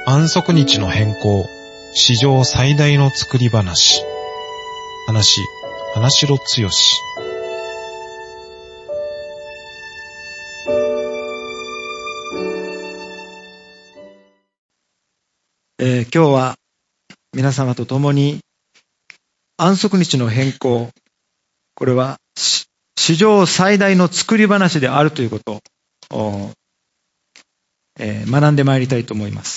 安息日の変更、史上最大の作り話。花城つよし。 今日は皆様と共に安息日の変更、これは史上最大の作り話であるということを、学んでまいりたいと思います。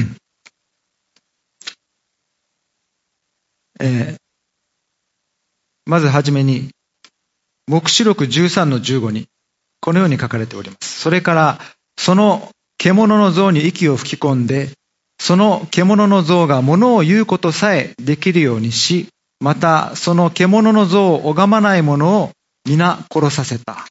まずはじめに黙示録13-15にこのように書かれております。それからその獣の像に息を吹き込んで、その獣の像が物を言うことさえできるようにし、またその獣の像を拝まない者を皆殺させた。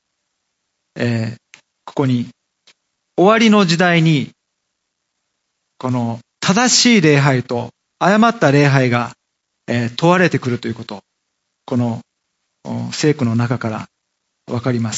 ここに終わりの時代にこの正しい礼拝と誤った礼拝が、問われてくるということ、この聖句の中からわかります。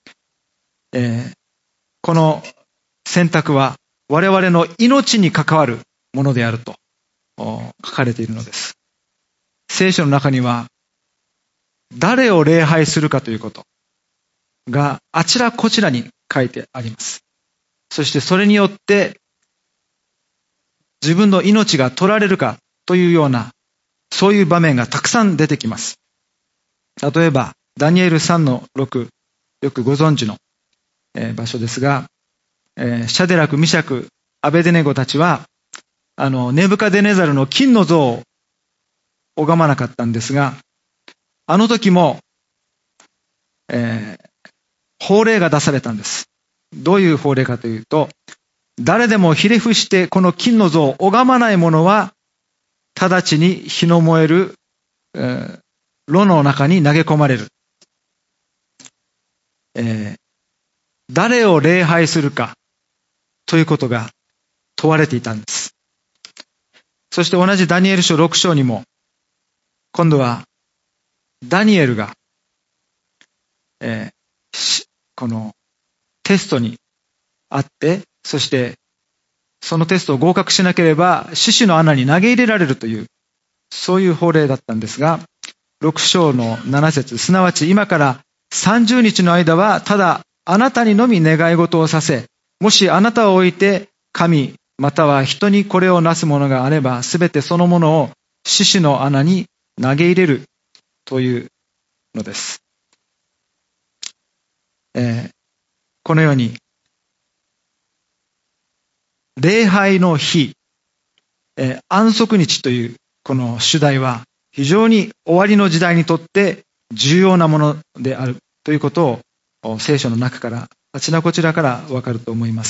この選択は我々の命に関わるものであると書かれているのです。聖書の中には誰を礼拝するかということがあちらこちらに書いてあります。そしてそれによって自分の命が取られるかというような、そういう場面がたくさん出てきます。例えばダニエル 3-6、よくご存知の場所ですが、シャデラク、ミシャク、アベデネゴたちはネブカデネザルの金の像を拝まなかったんですが、あの時も、法令が出されたんです。どういう法令かというと、誰でもひれ伏してこの金の像を拝まない者は直ちに火の燃える、炉の中に投げ込まれる。誰を礼拝するかということが問われていたんです。そして同じダニエル書6章にも、今度はダニエルが、このテストにあって、そしてそのテストを合格しなければ獅子の穴に投げ入れられるという、そういう法令だったんですが、6章の7節、すなわち今から30日の間はただあなたにのみ願い事をさせ、もしあなたを置いて神または人にこれをなすものがあれば、すべてそのものを獅子の穴に投げ入れるというのです。このように礼拝の日、安息日というこの主題は非常に終わりの時代にとって重要なものであるということを聖書の中からあちらこちらからわかると思います。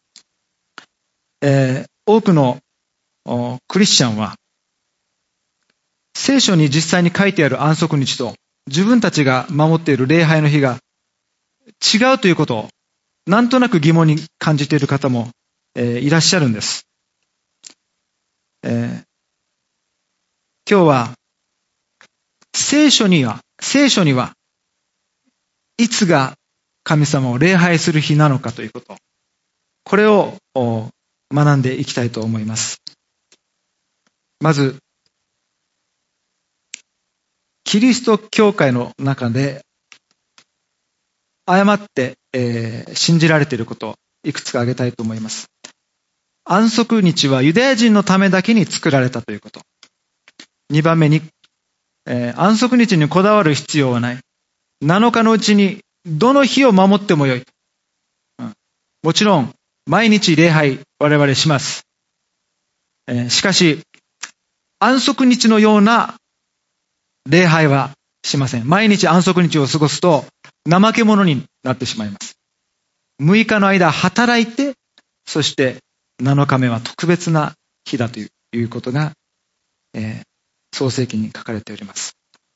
多くのクリスチャンは聖書に実際に書いてある安息日と自分たちが守っている礼拝の日が違うということをなんとなく疑問に感じている方もいらっしゃるんです。今日は聖書にはいつが神様を礼拝する日なのかということ、これを学んでいきたいと思います。まずキリスト教会の中で誤って、信じられていることをいくつか挙げたいと思います。安息日はユダヤ人のためだけに作られたということ。2番目に、安息日にこだわる必要はない。7日のうちにどの日を守ってもよい。もちろん毎日礼拝我々します。しかし安息日のような礼拝はしません。毎日安息日を過ごすと怠け者になってしまいます。6日の間働いて、そして7日目は特別な日だということが、創世記に書かれております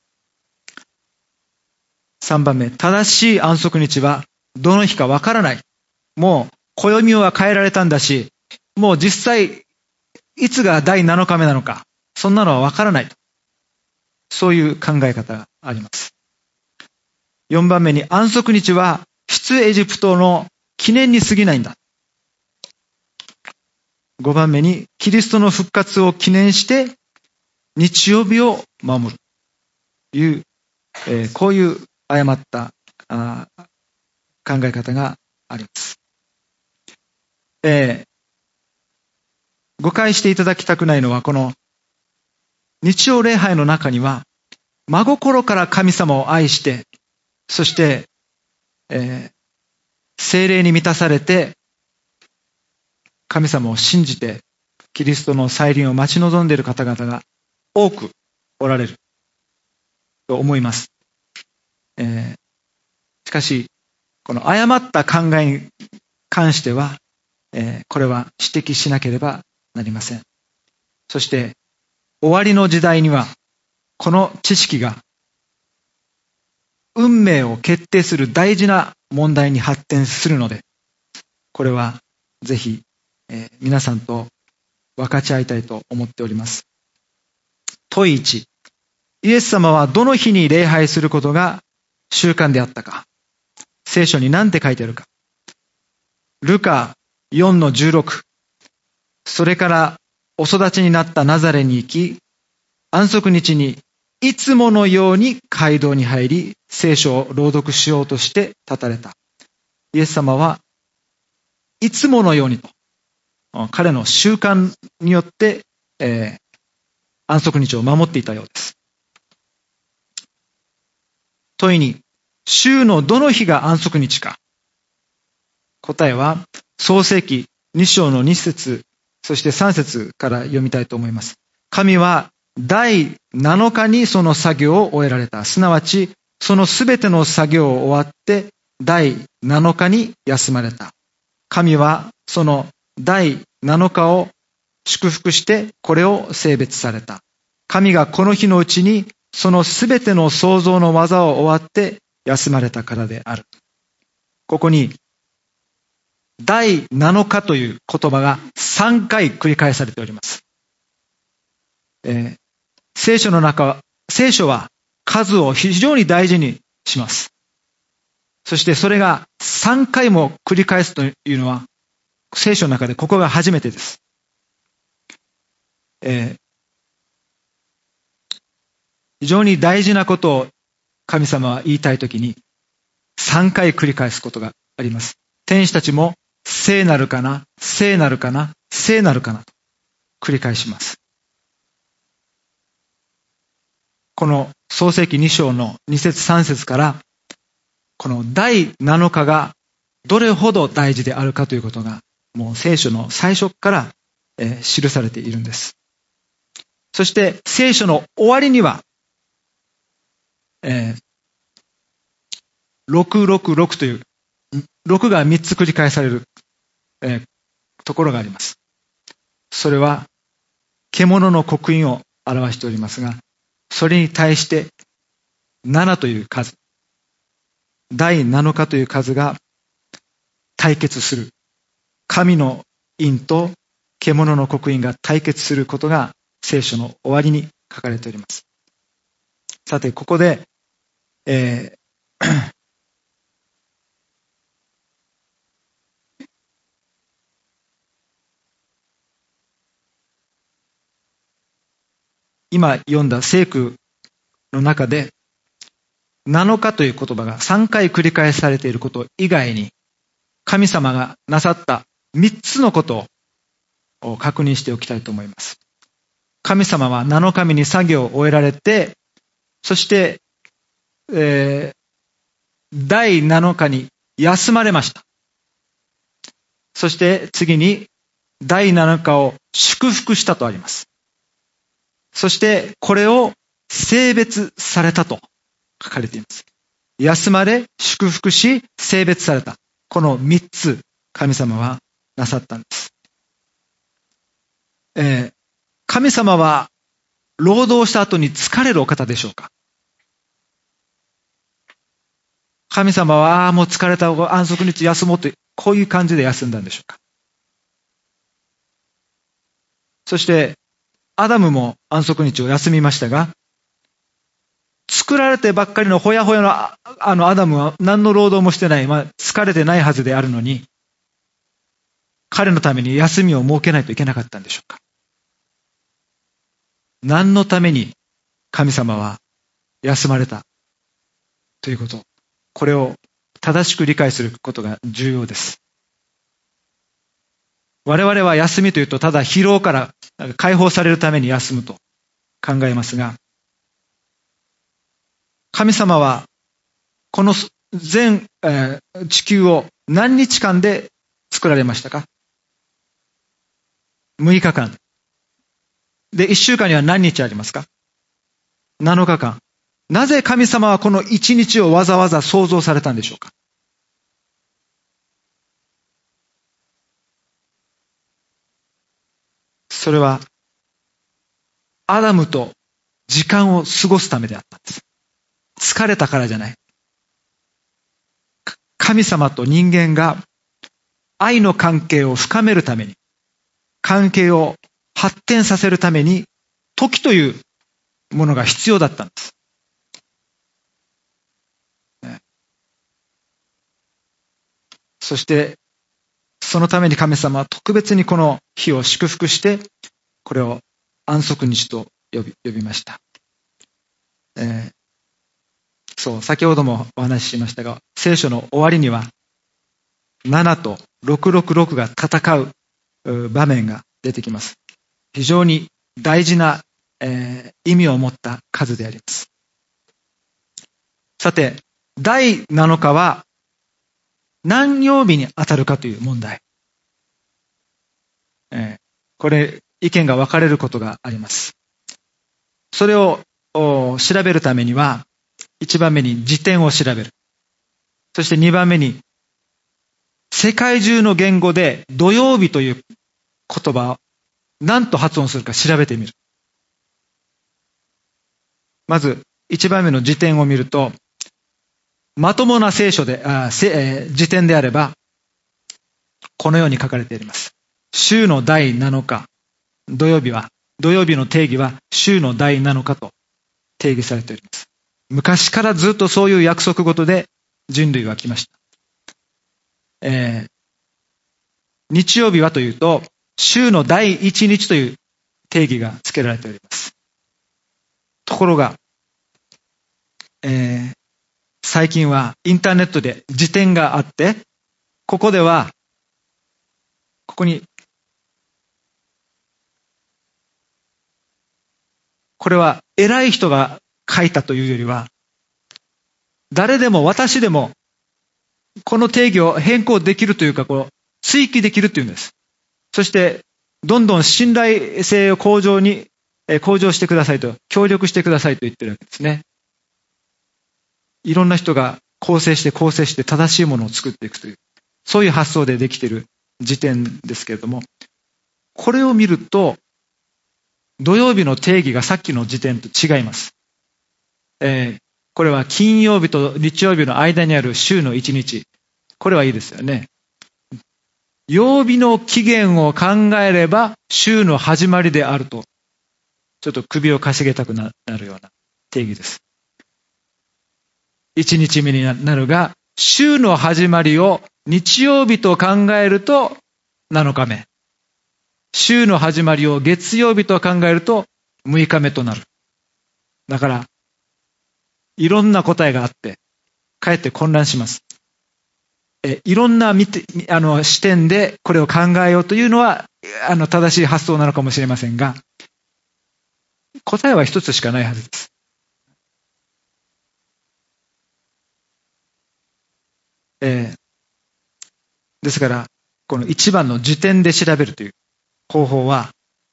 。3番目、正しい安息日はどの日かわからない。もう暦は変えられたんだし、もう実際いつが第7日目なのか、そんなのはわからない。そういう考え方があります。4番目に、安息日は出エジプトの記念に過ぎないんだ。 5番目に、キリストの復活を記念して、日曜日を守る。こういう誤った考え方があります。誤解していただきたくないのは、この日曜礼拝の中には、真心から神様を愛して、そして、聖霊に満たされて、神様を信じて、キリストの再臨を待ち望んでいる方々が多くおられると思います。しかし、この誤った考えに関しては、これは指摘しなければなりません。そして、終わりの時代には、この知識が運命を決定する大事な問題に発展するので、これはぜひ、皆さんと分かち合いたいと思っております。問1、イエス様はどの日に礼拝することが習慣であったか。聖書に何て書いてあるか。ルカ4の16。それからお育ちになったナザレに行き、安息日にいつものように街道に入り、聖書を朗読しようとして立たれた。イエス様はいつものようにと、彼の習慣によって、安息日を守っていたようです。問いに、週のどの日が安息日か。答えは、創世記2章の2節、そして3節から読みたいと思います。神は第7日にその作業を終えられた。すなわち、そのすべての作業を終わって、第7日に休まれた。神はその第7日を祝福して、これを聖別された。神がこの日のうちに、そのすべての創造の技を終わって休まれたからである。ここに、第7日という言葉が3回繰り返されております。聖書は数を非常に大事にします。そしてそれが3回も繰り返すというのは、聖書の中でここが初めてです。非常に大事なことを神様は言いたいときに3回繰り返すことがあります。天使たちも聖なるかな、聖なるかな、聖なるかなと繰り返します。この創世記2章の2節3節からこの第7日がどれほど大事であるかということがもう聖書の最初から記されているんです。そして聖書の終わりには666という6が3つ繰り返される、ところがあります。それは獣の刻印を表しておりますが、それに対して7という数、第7日という数が対決する。神の印と獣の刻印が対決することが聖書の終わりに書かれております。さて、ここで、今読んだ聖句の中で7日という言葉が3回繰り返されていること以外に神様がなさった3つのことを確認しておきたいと思います。神様は7日目に作業を終えられて、そして、第7日に休まれました。そして次に第7日を祝福したとあります。そしてこれを聖別されたと書かれています。休まれ、祝福し、聖別された。この3つ神様はなさったんです。神様は労働した後に疲れるお方でしょうか？神様はもう疲れた安息日休もうとこういう感じで休んだんでしょうか？そしてアダムも安息日を休みましたが、作られてばっかりのほやほやのアダムは何の労働もしてない、疲れてないはずであるのに、 彼のために休みを設けないといけなかったんでしょうか。何のために神様は休まれたということ、これを正しく理解することが重要です。我々は休みというと、ただ疲労から解放されるために休むと考えますが、神様はこの全地球を何日間で作られましたか？6日間。で、1週間には何日ありますか？7日間。なぜ神様はこの1日をわざわざ創造されたんでしょうか？それは、アダムと時間を過ごすためであったんです。疲れたからじゃない。神様と人間が愛の関係を深めるために、関係を発展させるために、時というものが必要だったんです。そして、そのために神様は特別にこの日を祝福して、これを安息日と呼びました。そう、先ほどもお話ししましたが、聖書の終わりには、7と666が戦う場面が出てきます。非常に大事な、意味を持った数であります。さて、第7日は何曜日に当たるかという問題。これ、意見が分かれることがあります。それを調べるためには、1番目に時点を調べる。そして2番目に、世界中の言語で土曜日という言葉を何と発音するか調べてみる。まず、1番目の時点を見ると、まともな聖書で、時点であれば、このように書かれています。週の第7日、土曜日の定義は週の第7日と定義されております。昔からずっとそういう約束事で人類は来ました。日曜日はというと、週の第1日という定義が付けられております。ところが、最近はインターネットで時点があって、ここに、これは偉い人が書いたというよりは、誰でも私でもこの定義を変更できるというか、追記できるというんです。そして、どんどん信頼性を向上してくださいと、協力してくださいと言ってるわけですね。いろんな人が構成して正しいものを作っていくという、そういう発想でできている時点ですけれども、これを見ると、土曜日の定義がさっきの時点と違います。これは金曜日と日曜日の間にある週の1日。これはいいですよね。曜日の起源を考えれば週の始まりであると、ちょっと首をかしげたくなるような定義です。1日目になるが、週の始まりを日曜日と考えると7日目。週の始まりを月曜日と考えると6日目となる。だから、いろんな答えがあって、かえって混乱します。いろんな視点でこれを考えようというのは、正しい発想なのかもしれませんが、答えは一つしかないはずです。ですから、この一番の時点で調べるという方法は、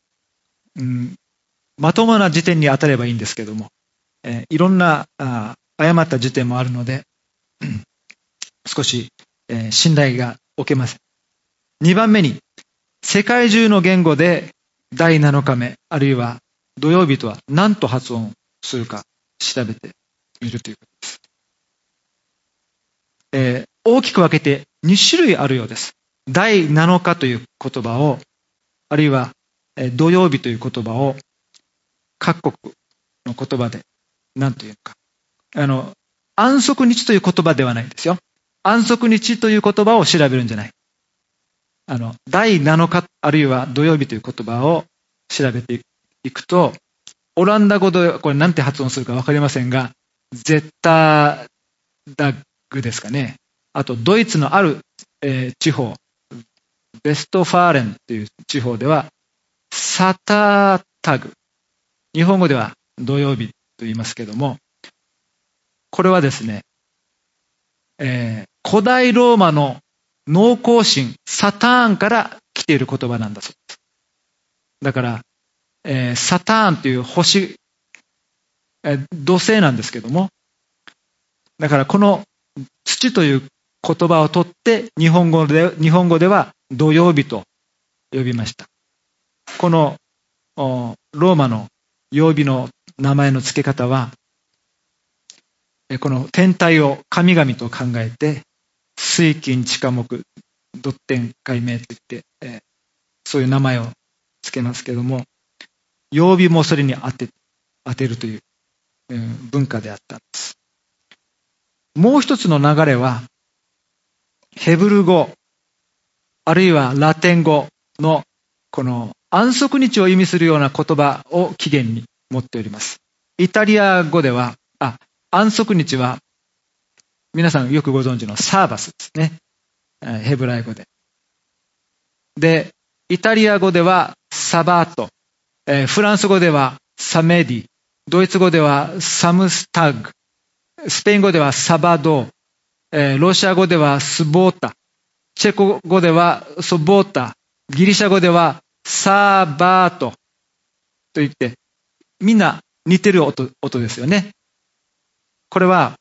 まともな時点に当たればいいんですけども、いろんな誤った時点もあるので、少し、信頼が置けません。2番目に、世界中の言語で第7日目、あるいは土曜日とは何と発音するか調べてみるということです。大きく分けて2種類あるようです。第7日という言葉を、あるいは土曜日という言葉を各国の言葉で何というか。安息日という言葉ではないんですよ。安息日という言葉を調べるんじゃない。 第7日あるいは土曜日という言葉を調べていくと、オランダ語でこれなんて発音するかわかりませんが、ゼッタダッグですかね。あとドイツのある、地方、ベストファーレンという地方ではサタータグ、日本語では土曜日と言いますけども、これはですね、古代ローマの農耕神サターンから来ている言葉なんだそうです。だから、サターンという星、土星なんですけども、だからこの土という言葉を取って日本語では土曜日と呼びました。このローマの曜日の名前の付け方は、この天体を神々と考えて、水金地火木土天海明といって、そういう名前を付けますけども、曜日もそれに当てるという、文化であったんです。もう一つの流れは、ヘブル語、あるいはラテン語のこの安息日を意味するような言葉を起源に持っております。イタリア語では、安息日は皆さんよくご存知のサーバスですね。ヘブライ語で。で、イタリア語ではサバート、フランス語ではサメディ、ドイツ語ではサムスタグ、スペイン語ではサバド、ロシア語ではスボータ、チェコ語ではソボータ、ギリシャ語ではサーバートと言って、みんな似てる音ですよね。これは、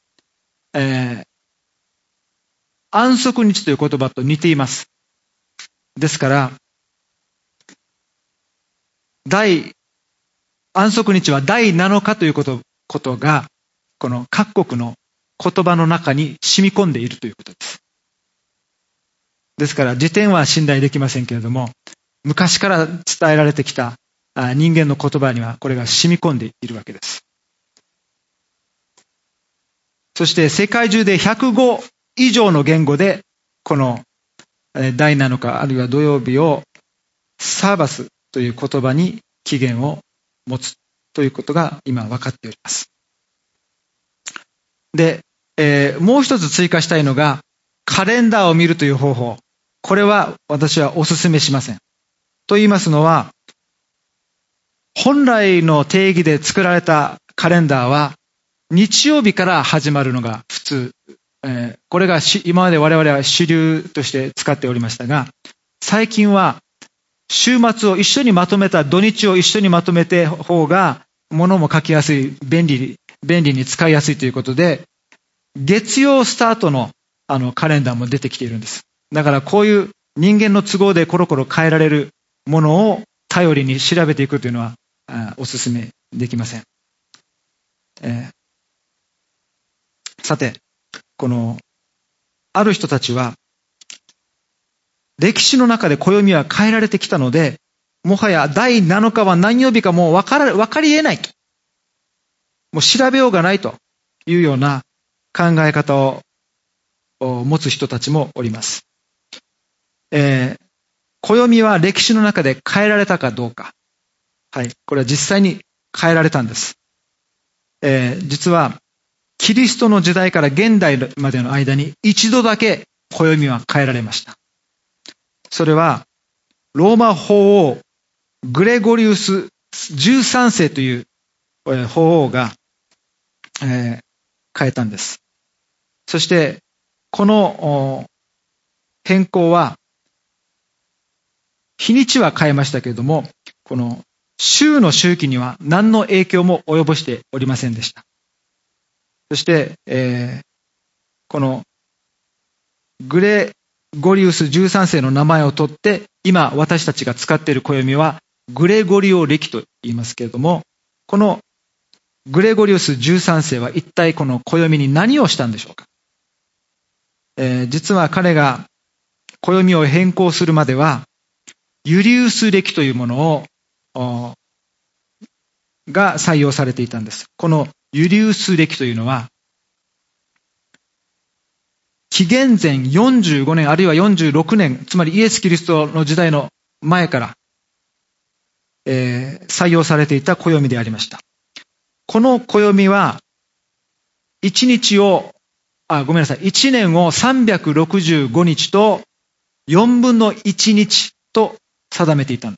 安息日という言葉と似ています。ですから、安息日は第7日ということが、この各国の言葉の中に染み込んでいるということです。ですから、辞典は信頼できませんけれども、昔から伝えられてきた人間の言葉にはこれが染み込んでいるわけです。そして世界中で105以上の言語で、この第7日あるいは土曜日をサーバスという言葉に起源を持つということが今分かっております。で、もう一つ追加したいのが、カレンダーを見るという方法。これは私はお勧めしません。と言いますのは、本来の定義で作られたカレンダーは、日曜日から始まるのが普通。これが今まで我々は主流として使っておりましたが、最近は週末を一緒にまとめた土日を一緒にまとめて方が物も書きやすい、便利に使いやすいということで、月曜スタートのカレンダーも出てきているんです。だからこういう人間の都合でコロコロ変えられるものを頼りに調べていくというのはお勧めできません。さて、ある人たちは、歴史の中で暦は変えられてきたので、もはや第7日は何曜日かもう分かり得ないと。もう調べようがないというような考え方を持つ人たちもおります。暦は歴史の中で変えられたかどうか。はい。これは実際に変えられたんです。実は、キリストの時代から現代までの間に一度だけ暦は変えられました。それは、ローマ法王グレゴリウス13世という法王が、変えたんです。そして、この変更は、日にちは変えましたけれども、この週の周期には何の影響も及ぼしておりませんでした。そして、このグレゴリウス13世の名前を取って、今私たちが使っている暦はグレゴリオ暦と言いますけれども、このグレゴリウス13世は一体この暦に何をしたんでしょうか。実は彼が暦を変更するまでは、ユリウス暦というものが採用されていたんです。このユリウス暦というのは、 紀元前45年あるいは46年、つまりイエス・キリストの時代の前から、採用されていた暦でありました。この暦は、1年を365日と4分の1日と定めていたんです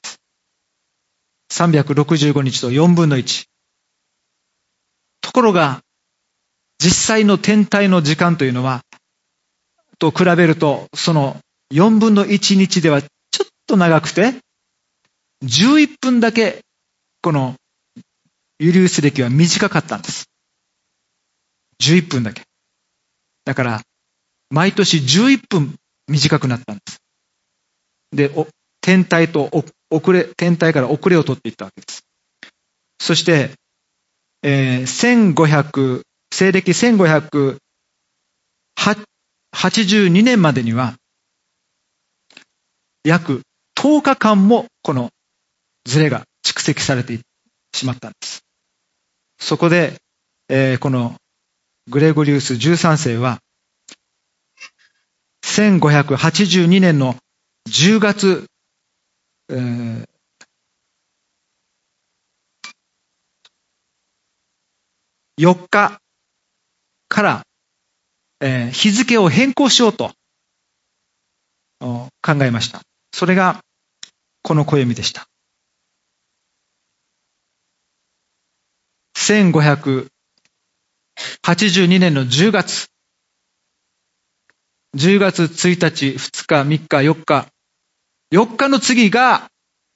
。365日と4分の1。ところが、実際の天体の時間というのは、と比べると、その4分の1日ではちょっと長くて、11分だけ、このユリウス暦は短かったんです。11分だけ。だから、毎年11分短くなったんです。で、天体から遅れを取っていったわけです。そして、西暦1582年までには、約10日間もこのズレが蓄積されてしまったんです。そこで、このグレゴリウス13世は、1582年の10月、4日から、日付を変更しようと考えました。それがこの暦でした。1582年の10月1日、2日、3日、4日の次が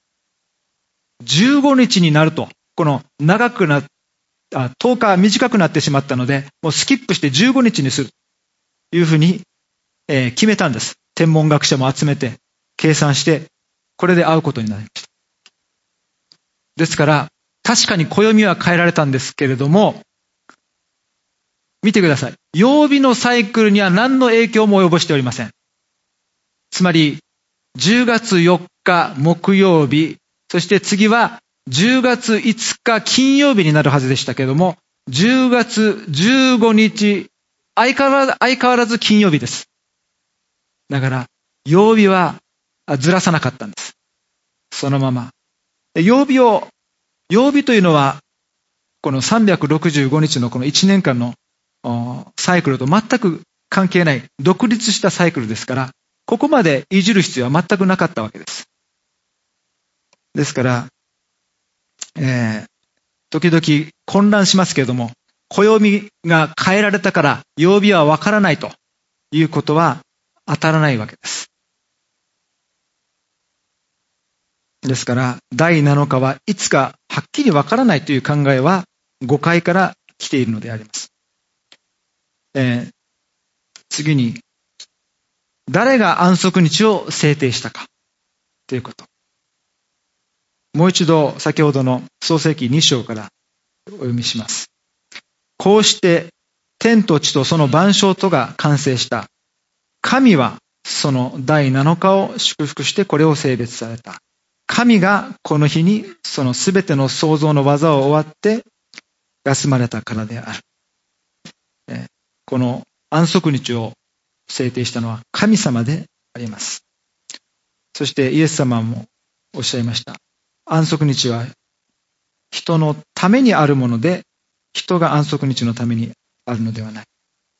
15日になると、この10日短くなってしまったので、もうスキップして15日にするというふうに、決めたんです。天文学者も集めて計算して、これで会うことになりました。ですから、確かに暦は変えられたんですけれども、見てください。曜日のサイクルには何の影響も及ぼしておりません。つまり、10月4日木曜日、そして次は10月5日金曜日になるはずでしたけれども、10月15日、相変わらず金曜日です。だから、曜日はずらさなかったんです。そのまま。曜日というのは、この365日のこの1年間のサイクルと全く関係ない、独立したサイクルですから、ここまでいじる必要は全くなかったわけです。ですから、時々混乱しますけれども、暦が変えられたから曜日はわからないということは当たらないわけです。ですから、第7日はいつかはっきりわからないという考えは誤解から来ているのであります。次に、誰が安息日を制定したかということ。もう一度先ほどの創世記2章からお読みします。こうして天と地とその万象とが完成した。神はその第7日を祝福してこれを聖別された。神がこの日にそのすべての創造の技を終わって休まれたからである。この安息日を制定したのは神様であります。そしてイエス様もおっしゃいました。安息日は人のためにあるもので、人が安息日のためにあるのではない。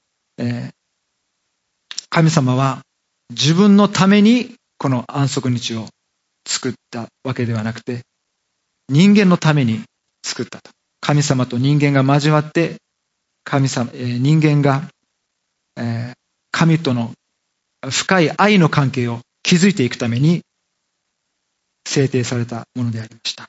神様は自分のためにこの安息日を作ったわけではなくて、人間のために作ったと。神様と人間が交わって、人間が神との深い愛の関係を築いていくために制定されたものでありました。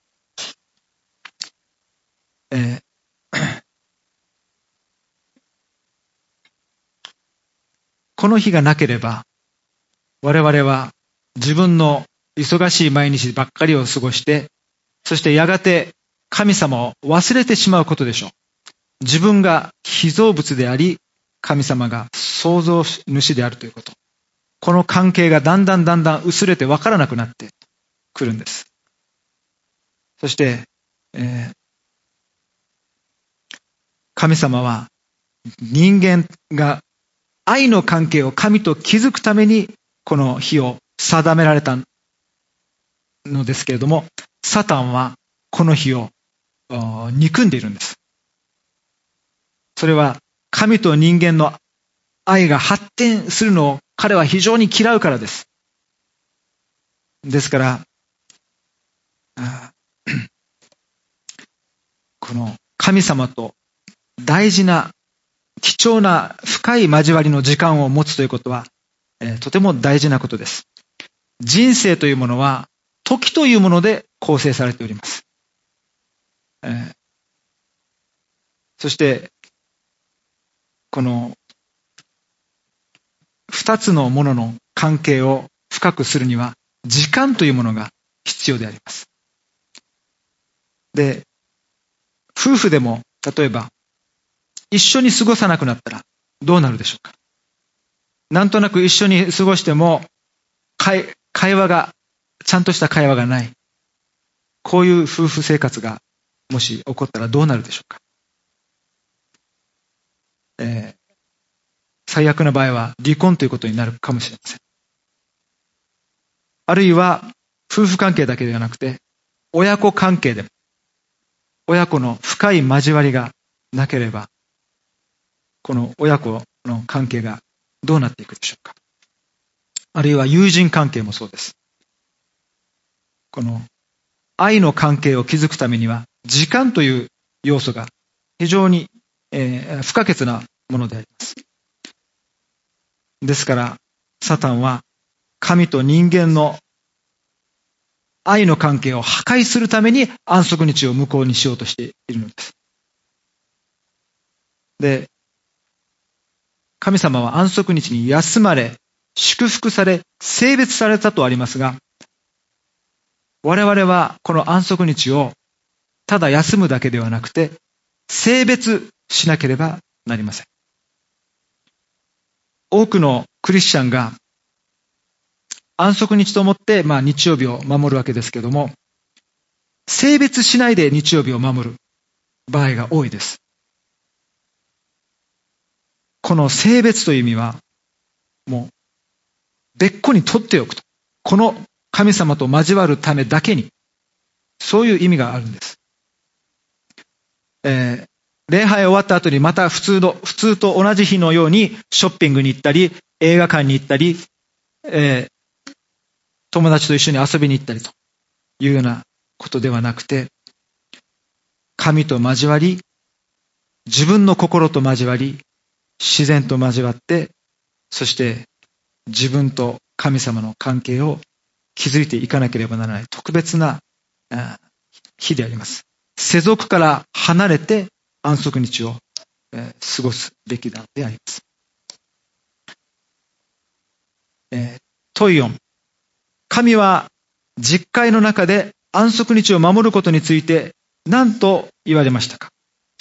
この日がなければ、我々は自分の忙しい毎日ばっかりを過ごして、そしてやがて神様を忘れてしまうことでしょう。自分が被造物であり、神様が創造主であるということ。この関係がだんだん薄れて分からなくなってくるんです。そして、神様は人間が愛の関係を神と築くためにこの日を定められたのですけれども、サタンはこの日を憎んでいるんです。それは神と人間の愛が発展するのを彼は非常に嫌うからです。ですからこの神様と大事な貴重な深い交わりの時間を持つということは、とても大事なことです。人生というものは時というもので構成されております。そしてこの二つのものの関係を深くするには時間というものが必要であります。で、夫婦でも例えば一緒に過ごさなくなったらどうなるでしょうか。なんとなく一緒に過ごしても会話が、ちゃんとした会話がない。こういう夫婦生活がもし起こったらどうなるでしょうか。最悪な場合は離婚ということになるかもしれません。あるいは夫婦関係だけではなくて親子関係でも親子の深い交わりがなければこの親子の関係がどうなっていくでしょうか。あるいは友人関係もそうです。この愛の関係を築くためには時間という要素が非常に、不可欠なものであります。ですからサタンは神と人間の愛の関係を破壊するために安息日を無効にしようとしているのです。で、神様は安息日に休まれ、祝福され、聖別されたとありますが、我々はこの安息日をただ休むだけではなくて、聖別しなければなりません。多くのクリスチャンが安息日と思って、日曜日を守るわけですけども、聖別しないで日曜日を守る場合が多いです。この聖別という意味は、もう別個に取っておくと。この神様と交わるためだけに、そういう意味があるんです。礼拝終わった後にまた普通と同じ日のようにショッピングに行ったり、映画館に行ったり、友達と一緒に遊びに行ったりというようなことではなくて、神と交わり、自分の心と交わり、自然と交わって、そして自分と神様の関係を築いていかなければならない特別な日であります。世俗から離れて安息日を過ごすべきなのであります。問い4。神は実会の中で安息日を守ることについて何と言われましたか。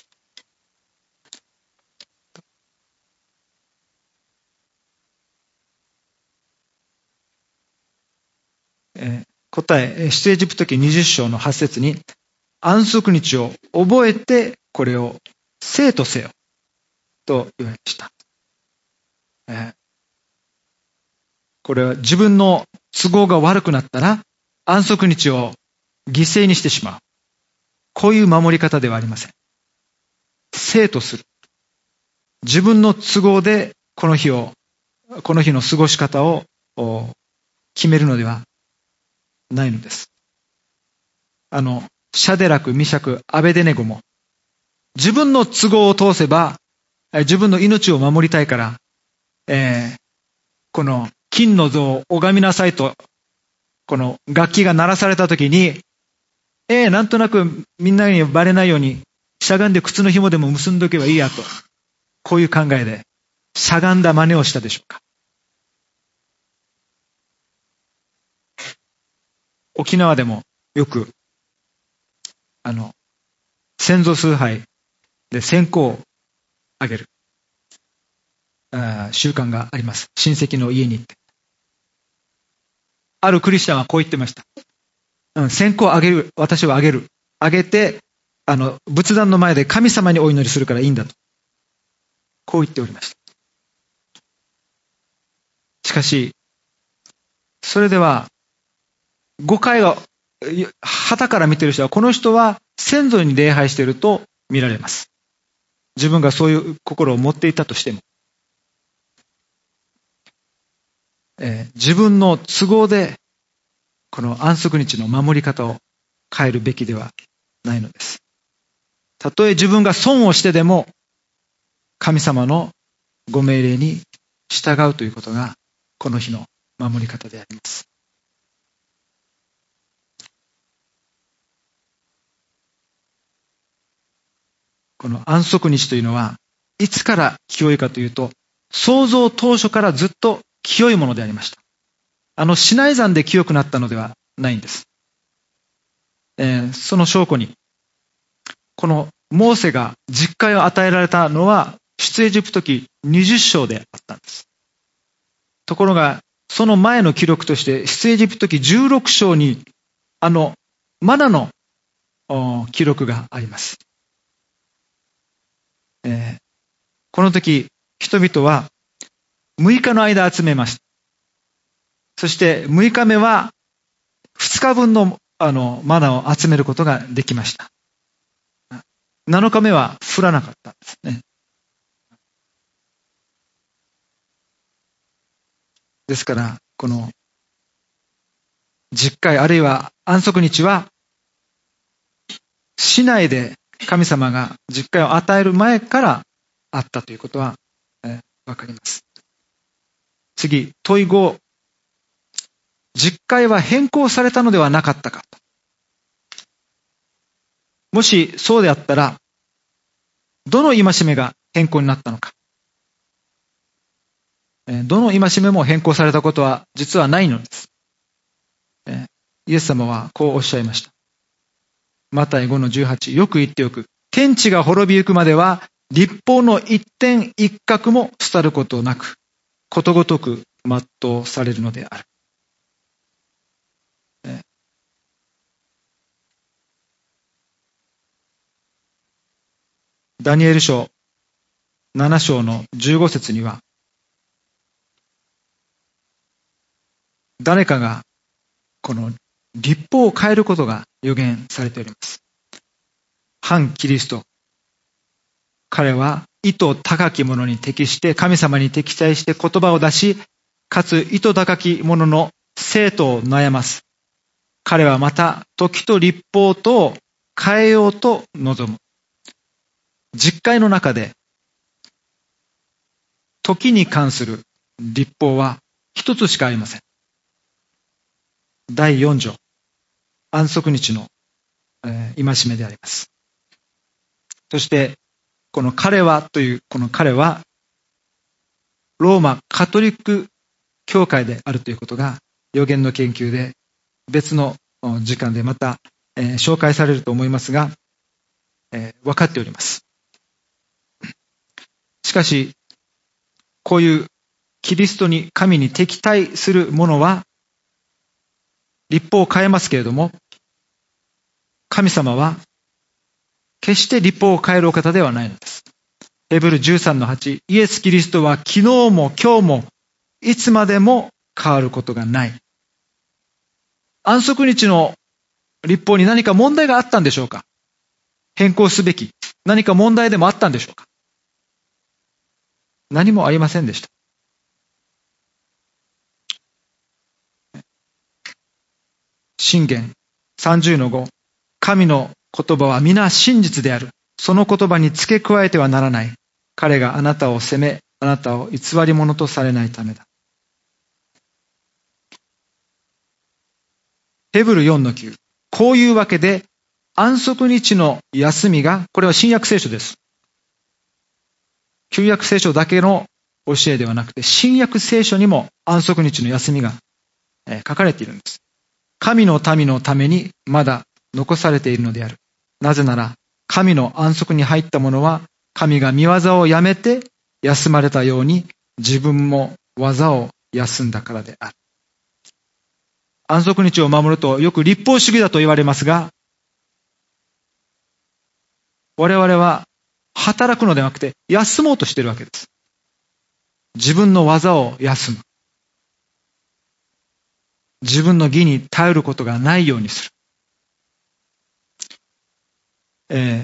答え、出エジプト記20章の8節に、安息日を覚えてこれを聖とせよと言われました。これは自分の都合が悪くなったら安息日を犠牲にしてしまう。こういう守り方ではありません。聖とする。自分の都合でこの日の過ごし方を決めるのではないのです。シャデラク、ミシャク、アベデネゴも自分の都合を通せば自分の命を守りたいから、この金の像を拝みなさいとこの楽器が鳴らされたときに、なんとなくみんなにバレないようにしゃがんで靴の紐でも結んどけばいいやと、こういう考えでしゃがんだ真似をしたでしょうか。沖縄でもよく先祖崇拝で線香をあげる習慣があります。親戚の家に行って、あるクリスチャンはこう言ってました。線香をあげる、私はあげる、あげて仏壇の前で神様にお祈りするからいいんだと、こう言っておりました。 しかし、それでは、誤解が、傍から見ている人は、この人は先祖に礼拝していると見られます。自分がそういう心を持っていたとしても。自分の都合で、この安息日の守り方を変えるべきではないのです。たとえ自分が損をしてでも、神様のご命令に従うということが、この日の守り方であります。この安息日というのは、いつから清いかというと、創造当初からずっと清いものでありました。シナイ山で清くなったのではないんです。その証拠に、このモーセが実戒を与えられたのは、出エジプト記20章であったんです。ところが、その前の記録として、出エジプト記16章に、マナの記録があります。この時、人々は6日の間集めました。そして6日目は2日分のマナを集めることができました。7日目は降らなかったんですね。ですから、この実戒あるいは安息日は、市内で神様が実戒を与える前からあったということはわかります。次、問い5。実戒は変更されたのではなかったか。もしそうであったら、どの戒めが変更になったのか。どの戒めも変更されたことは実はないのです。イエス様はこうおっしゃいました。マタイ 5-18、よく言っておく。天地が滅びゆくまでは、律法の一点一角も廃ることなく、ことごとく全うされるのである。ダニエル書7章の15節には、誰かがこの律法を変えることが予言されております。反キリスト。彼は意図高き者に適して神様に適対して言葉を出し、かつ意図高き者の生徒を悩ます。彼はまた時と律法とを変えようと望む。実戒の中で時に関する律法は一つしかありません。第4条、安息日の戒めであります。そして、この彼はという、この彼は、ローマカトリック教会であるということが、預言の研究で別の時間でまた、紹介されると思いますが、分かっております。しかし、こういうキリストに、神に敵対するものは、律法を変えますけれども、神様は決して律法を変えるお方ではないのです。ヘブル 13-8、イエス・キリストは昨日も今日もいつまでも変わることがない。安息日の律法に何か問題があったんでしょうか？変更すべき何か問題でもあったんでしょうか？何もありませんでした。箴言 30-5、神の言葉は皆真実である。その言葉に付け加えてはならない。彼があなたを責め、あなたを偽り者とされないためだ。ヘブル 4-9、こういうわけで安息日の休みが、これは新約聖書です。旧約聖書だけの教えではなくて、新約聖書にも安息日の休みが書かれているんです。神の民のためにまだ残されているのである。なぜなら、神の安息に入った者は、神が御業をやめて休まれたように、自分も技を休んだからである。安息日を守るとよく律法主義だと言われますが、我々は働くのではなくて休もうとしているわけです。自分の技を休む。 自分の義に頼ることがないようにする。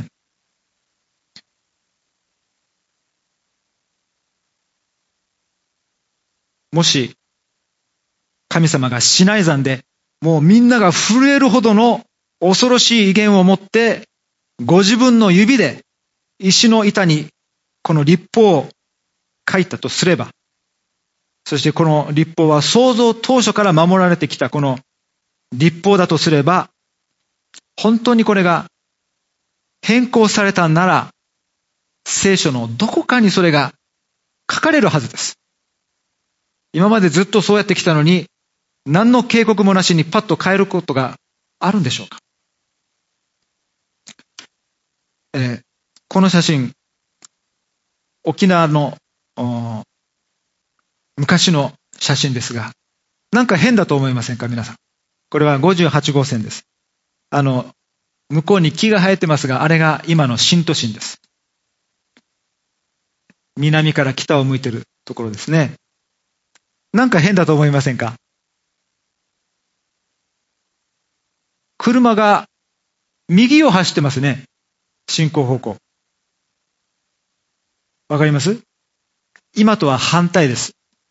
もし神様がシナイ山でもうみんなが震えるほどの恐ろしい威厳を持ってご自分の指で石の板にこの律法を書いたとすれば、そしてこの律法は創造当初から守られてきたこの律法だとすれば、本当にこれが変更されたなら、聖書のどこかにそれが書かれるはずです。今までずっとそうやってきたのに、何の警告もなしにパッと変えることがあるんでしょうか。この写真、沖縄の昔の写真ですが、なんか変だと思いませんか、皆さん。これは58号線です。向こうに木が生えてますが、あれが今の新都心です。南から北を向いているところですね。なんか変だと思いませんか。車が右を走ってますね。進行方向。わかります？今とは反対です。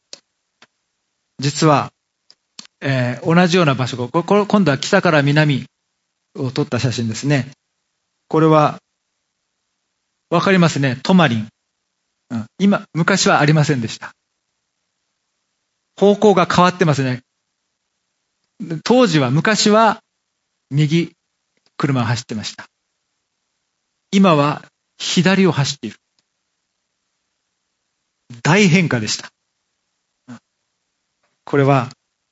実は、同じような場所が、今度は北から南を撮った写真ですね。これは、わかりますね。トマリン。昔はありませんでした。方向が変わってますね。昔は右、車を走ってました。今は左を走っている。大変化でした。これは、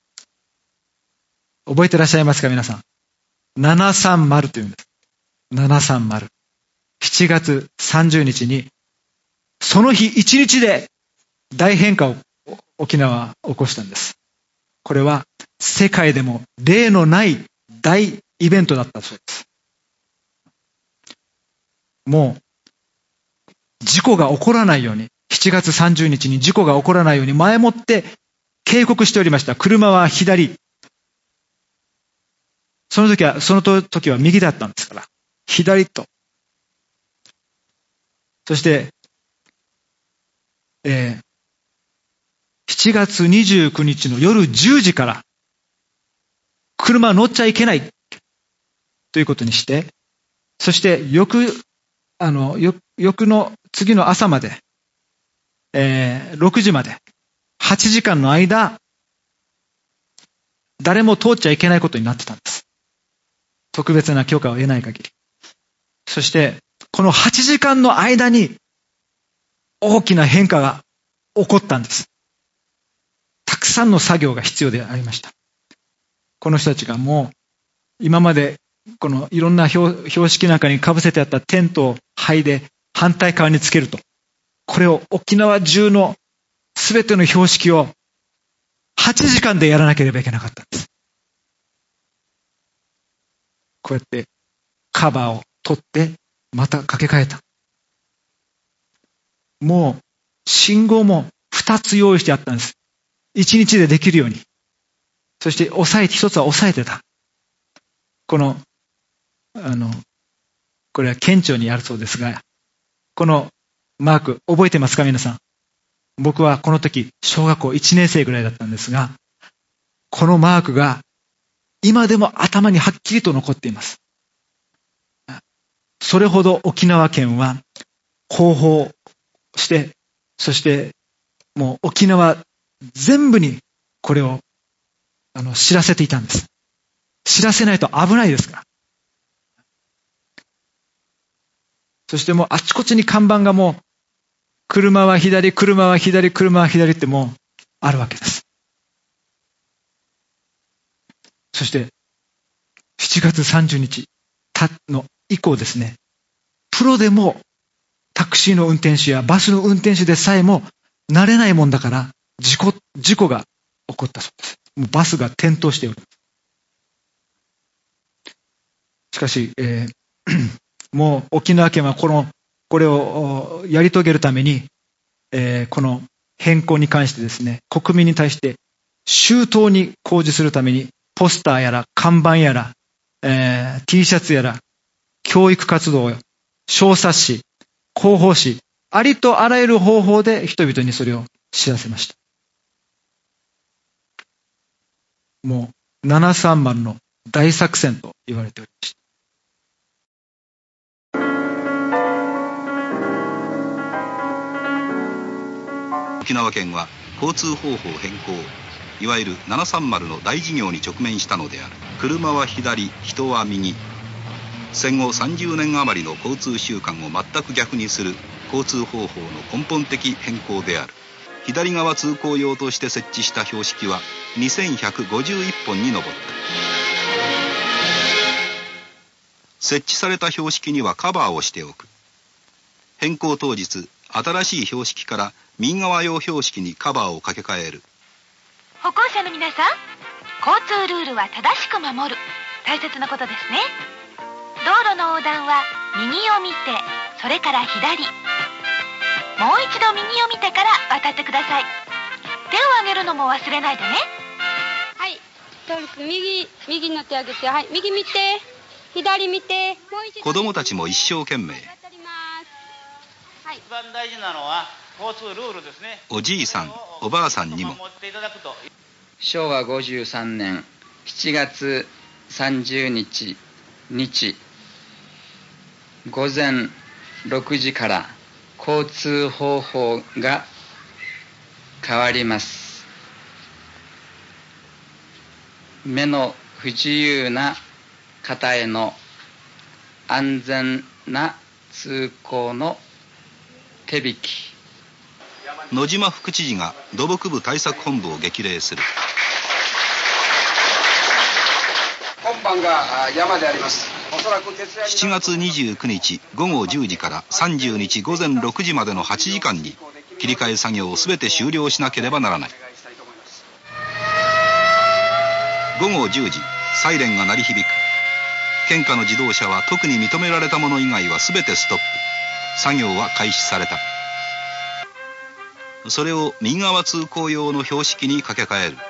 覚えてらっしゃいますか、皆さん。730というんです。730。7月30日に、その日一日で大変化を沖縄は起こしたんです。これは世界でも例のない大イベントだったそうです。もう事故が起こらないように、7月30日に事故が起こらないように前もって警告しておりました。車は左。その時は右だったんですから、左と。そして、7月29日の夜10時から、車乗っちゃいけないということにして、そして翌の次の朝まで、6時まで、8時間の間、誰も通っちゃいけないことになってたんです。特別な許可を得ない限り。そして、この8時間の間に、大きな変化が起こったんです。たくさんの作業が必要でありました。この人たちがもう、今まで、このいろんな標識なんかに被せてあったテントを剥いで反対側につけると。これを沖縄中のすべての標識を8時間でやらなければいけなかったんです。こうやってカバーを取ってまた掛け替えた。もう信号も2つ用意してあったんです。1日でできるように。そして一つは押さえてた。これは県庁にあるそうですが、このマーク覚えてますか皆さん。僕はこの時小学校1年生ぐらいだったんですが、このマークが今でも頭にはっきりと残っています。それほど沖縄県は広報して、そしてもう沖縄全部にこれを知らせていたんです。知らせないと危ないですから。そしてもうあちこちに看板がもう車は左、車は左、車は左ってもうあるわけです。そして7月30日の以降ですね、プロでもタクシーの運転手やバスの運転手でさえも慣れないもんだから事故が起こったそうです。もうバスが転倒しておる。しかし、もう沖縄県はこれをやり遂げるために、この変更に関してですね、国民に対して周到に工事するために、ポスターやら看板やら、T シャツやら、教育活動や小冊子、広報誌、ありとあらゆる方法で人々にそれを知らせました。もう730の大作戦と言われておりました。 沖縄県は交通方法変更、いわゆる730の大事業に直面したのである。車は左、人は右。戦後30年余りの交通習慣を全く逆にする交通方法の根本的変更である。左側通行用として設置した標識は2151本に上った。設置された標識にはカバーをしておく。変更当日、新しい標識から右側用標識にカバーを掛け替える。 歩行者の皆さん、交通ルールは正しく守る、大切なことですね。道路の横断は右を見て、それから左。もう一度右を見てから渡ってください。手を挙げるのも忘れないでね。 はい、そうです。右の手を挙げて、はい、右見て、左見て、もう一度。 子供たちも一生懸命。 一番大事なのは交通ルールですね。 おじいさん、おばあさんにも。 昭和53年7月30日日午前6時から交通方法が変わります。目の不自由な方への安全な通行の手引き。 野島副知事が土木部対策本部を激励する。 今晩が山であります。 7月29日午後10時から30日午前6時までの8時間に切り替え作業をすべて終了しなければならない。午後10時、サイレンが鳴り響く。県下の自動車は特に認められたもの以外はすべてストップ。作業は開始された。それを右側通行用の標識に掛け替える。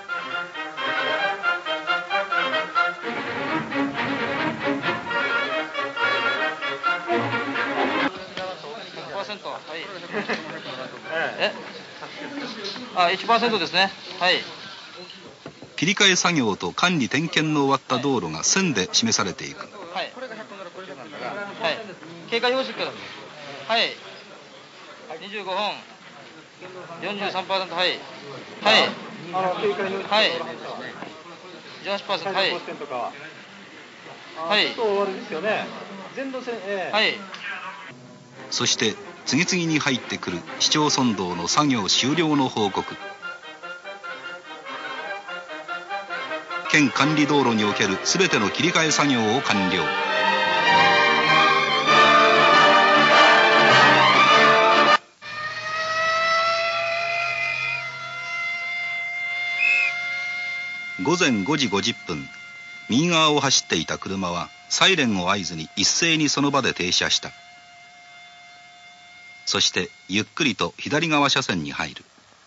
1% ですね。はい。 切り替え作業と管理点検の終わった道路が線で示されていく。はい。 はい。経過標識から。はい。25本。43%。はい。はい。はい。18%。はい。はい。はい。 そして次々に入ってくる市町村道の作業終了の報告。県管理道路におけるすべての切り替え作業を完了。午前5時50分、右側を走っていた車はサイレンを合図に一斉にその場で停車した。そしてゆっくりと左側車線に入る。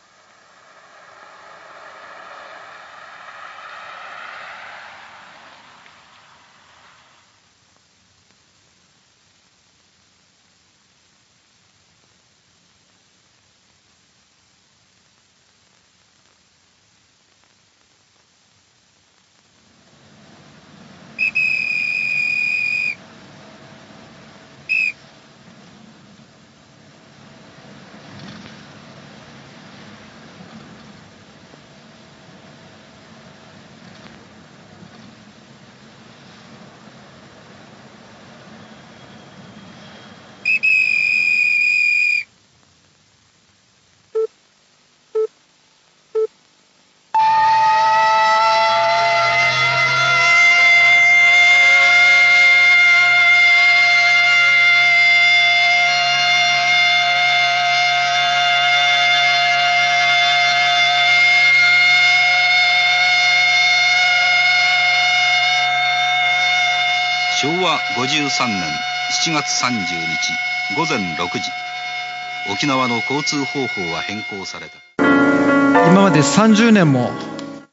昭和53年7月30日午前6時、沖縄の交通方法は変更された。 今まで30年も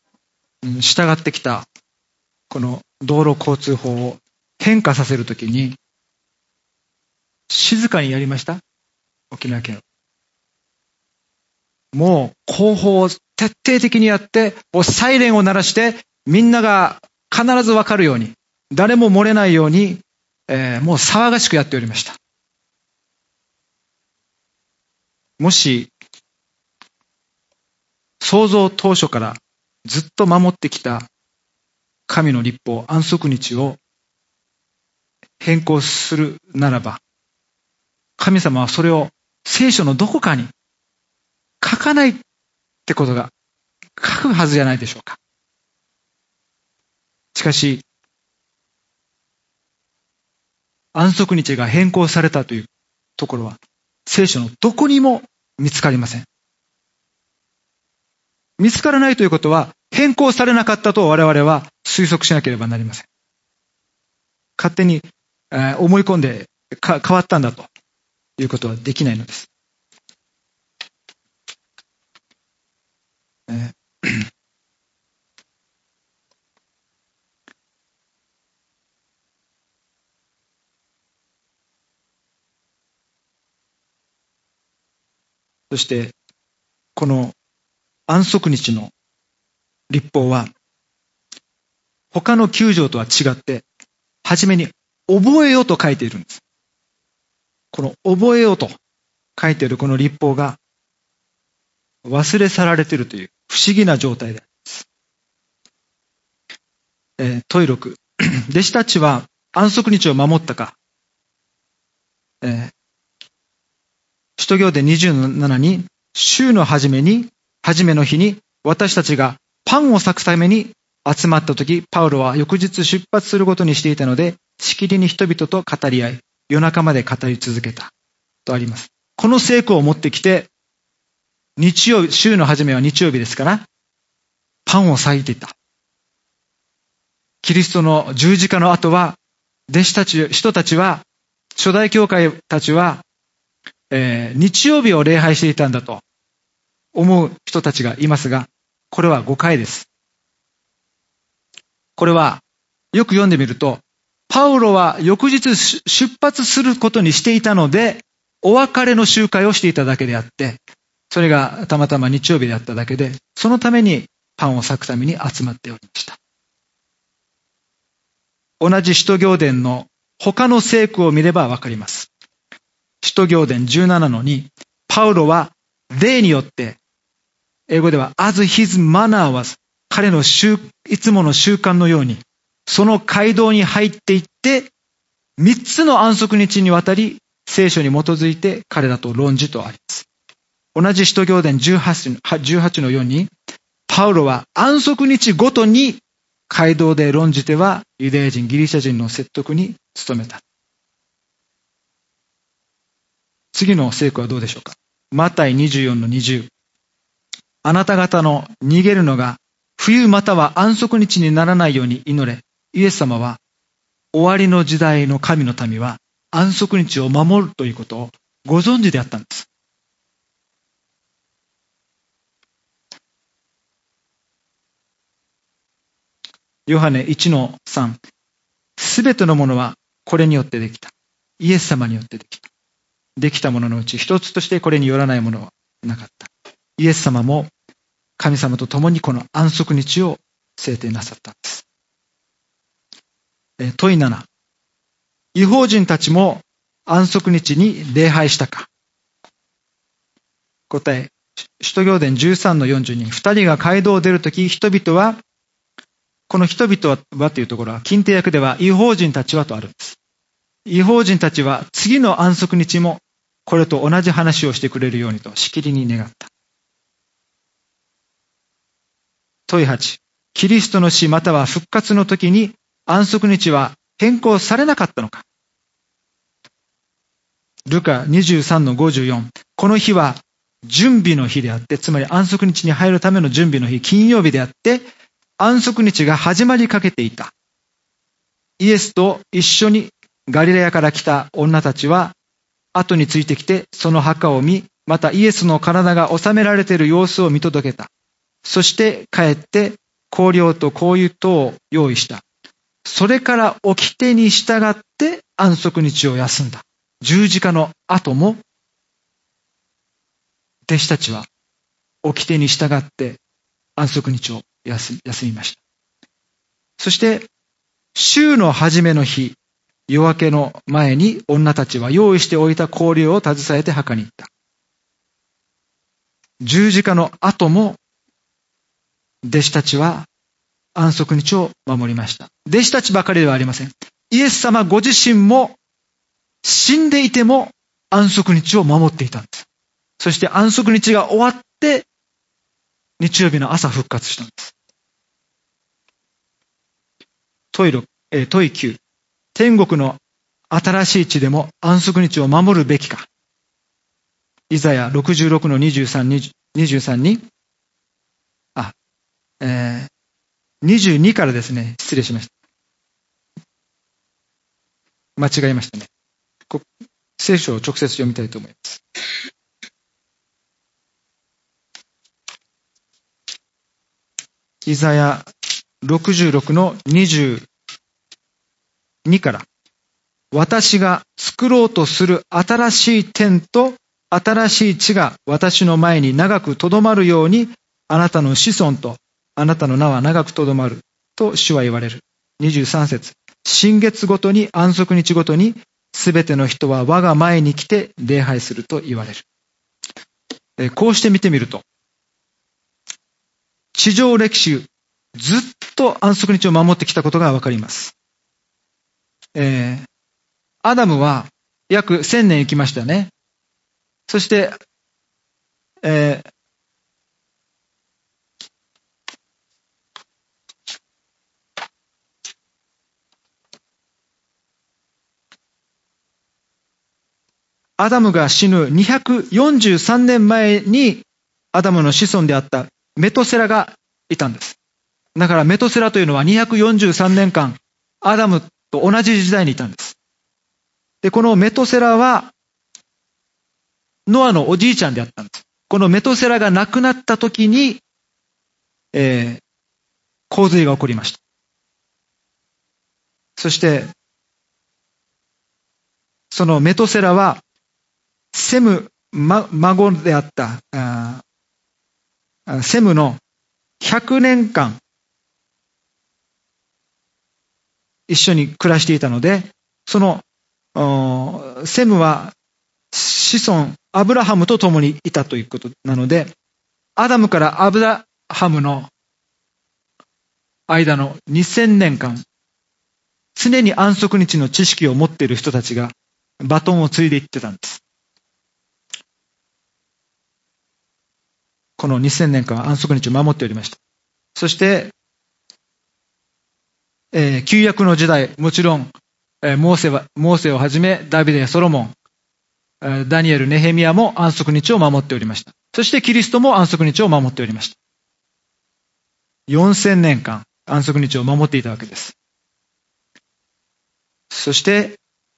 従ってきたこの道路交通法を変化させるときに、静かにやりました？沖縄県。もう広報を徹底的にやって、サイレンを鳴らして、みんなが必ずわかるように、誰も漏れないように、もう騒がしくやっておりました。もし、創造当初からずっと守ってきた神の律法、安息日を変更するならば、神様はそれを聖書のどこかに書かないってことが書くはずじゃないでしょうか。しかし、安息日が変更されたというところは聖書のどこにも見つかりません。見つからないということは変更されなかったと我々は推測しなければなりません。勝手に思い込んで変わったんだということはできないのです。そして、この安息日の律法は、他の9条とは違って、はじめに覚えよと書いているんです。この覚えよと書いているこの律法が忘れ去られているという不思議な状態であります。問い6、弟子たちは安息日を守ったか。使徒行伝27に、週の初めの日に私たちがパンを裂くために集まったとき、パウロは翌日出発することにしていたので、しきりに人々と語り合い、夜中まで語り続けた。とあります。この聖句を持ってきて、週の初めは日曜日ですから、パンを裂いていた。キリストの十字架の後は、人たちは、初代教会たちは、日曜日を礼拝していたんだと思う人たちがいますが、これは誤解です。これはよく読んでみると、パウロは翌日出発することにしていたので、お別れの集会をしていただけであって、それがたまたま日曜日であっただけで、そのためにパンを裂くために集まっておりました。同じ使徒行伝の他の聖句を見ればわかります。使徒行伝 17-2、パウロは例によって、英語では as his manner was、彼のいつもの習慣のように、その街道に入っていって、3つの安息日にわたり聖書に基づいて彼らと論じとあります。同じ使徒行伝 18のように、パウロは安息日ごとに街道で論じてはユダヤ人、ギリシャ人の説得に努めた。次の聖句はどうでしょうか。マタイ 24-20。あなた方の逃げるのが冬または安息日にならないように祈れ。イエス様は終わりの時代の神の民は安息日を守るということをご存知であったんです。ヨハネ 1-3。すべてのものはこれによってできた。イエス様によってできた。できたもののうち一つとしてこれによらないものはなかった。イエス様も神様と共にこの安息日を制定なさったんです。問い7。異邦人たちも安息日に礼拝したか。答え、使徒行伝 13-42。二人が街道を出るとき、人々は、この人々はというところは、近帝訳では異邦人たちはとあるんです。異邦人たちは次の安息日もこれと同じ話をしてくれるようにとしきりに願った。問い8。キリストの死または復活の時に安息日は変更されなかったのか。ルカ 23-54。この日は準備の日であって、つまり安息日に入るための準備の日、金曜日であって、安息日が始まりかけていた。イエスと一緒にガリラヤから来た女たちは後についてきてその墓を見、またイエスの体が収められている様子を見届けた。そして帰って香料と香油等を用意した。それから掟に従って安息日を休んだ。十字架の後も、弟子たちは掟に従って安息日を休みました。そして、週の初めの日、夜明けの前に女たちは用意しておいた香料を携えて墓に行った。十字架の後も、弟子たちは安息日を守りました。弟子たちばかりではありません。イエス様ご自身も死んでいても安息日を守っていたんです。そして安息日が終わって日曜日の朝復活したんです。問い9。天国の新しい地でも安息日を守るべきか。イザヤ66の23に、22からですね、失礼しました。間違えましたね。聖書を直接読みたいと思います。イザヤ66の22から、私が作ろうとする新しい天と新しい地が私の前に長くとどまるように、あなたの子孫とあなたの名は長くとどまると主は言われる。23節。新月ごとに安息日ごとにすべての人は我が前に来て礼拝すると言われる。こうして見てみると、地上歴史ずっと安息日を守ってきたことがわかります。アダムは約1000年生きましたね。そして、アダムが死ぬ243年前にアダムの子孫であったメトセラがいたんです。だからメトセラというのは243年間アダムと同じ時代にいたんです。で、このメトセラはノアのおじいちゃんであったんです。このメトセラが亡くなった時に、洪水が起こりました。そして、そのメトセラは、セム、孫であった、セムの100年間、一緒に暮らしていたので、その、セムは子孫、アブラハムと共にいたということなので、アダムからアブラハムの間の2000年間、常に安息日の知識を持っている人たちがバトンを継いでいってたんです。この2000年間は安息日を守っておりました。そして、旧約の時代、もちろん、モーセをはじめ、ダビデやソロモン、ダニエル、ネヘミヤも安息日を守っておりました。そしてキリストも安息日を守っておりました。4000年間安息日を守っていたわけです。そして、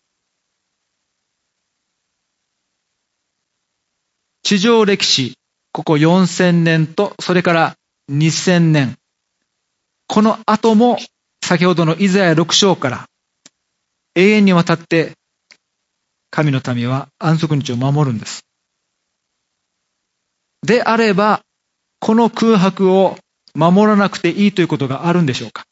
地上歴史、ここ4000年と、それから2000年。この後も、先ほどのイザヤ6章から永遠にわたって神の民は安息日を守るんです。であれば、この空白を守らなくていいということがあるんでしょうか。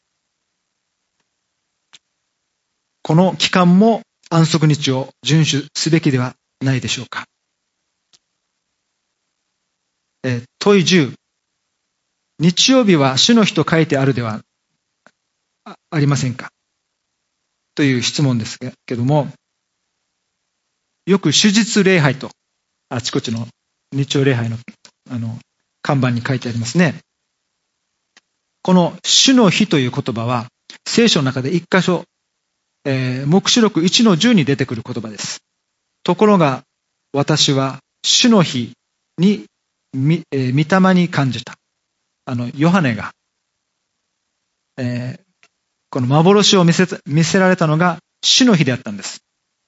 この期間も安息日を遵守すべきではないでしょうか。問い10。日曜日は主の日と書いてあるではありませんかという質問ですけども、よく主日礼拝とあちこちの日曜礼拝の看板に書いてありますね。この主の日という言葉は聖書の中で一箇所、黙示録1の10に出てくる言葉です。ところが私は主の日に御霊に感じた。ヨハネが、この幻を見せられたのが主の日であったんです。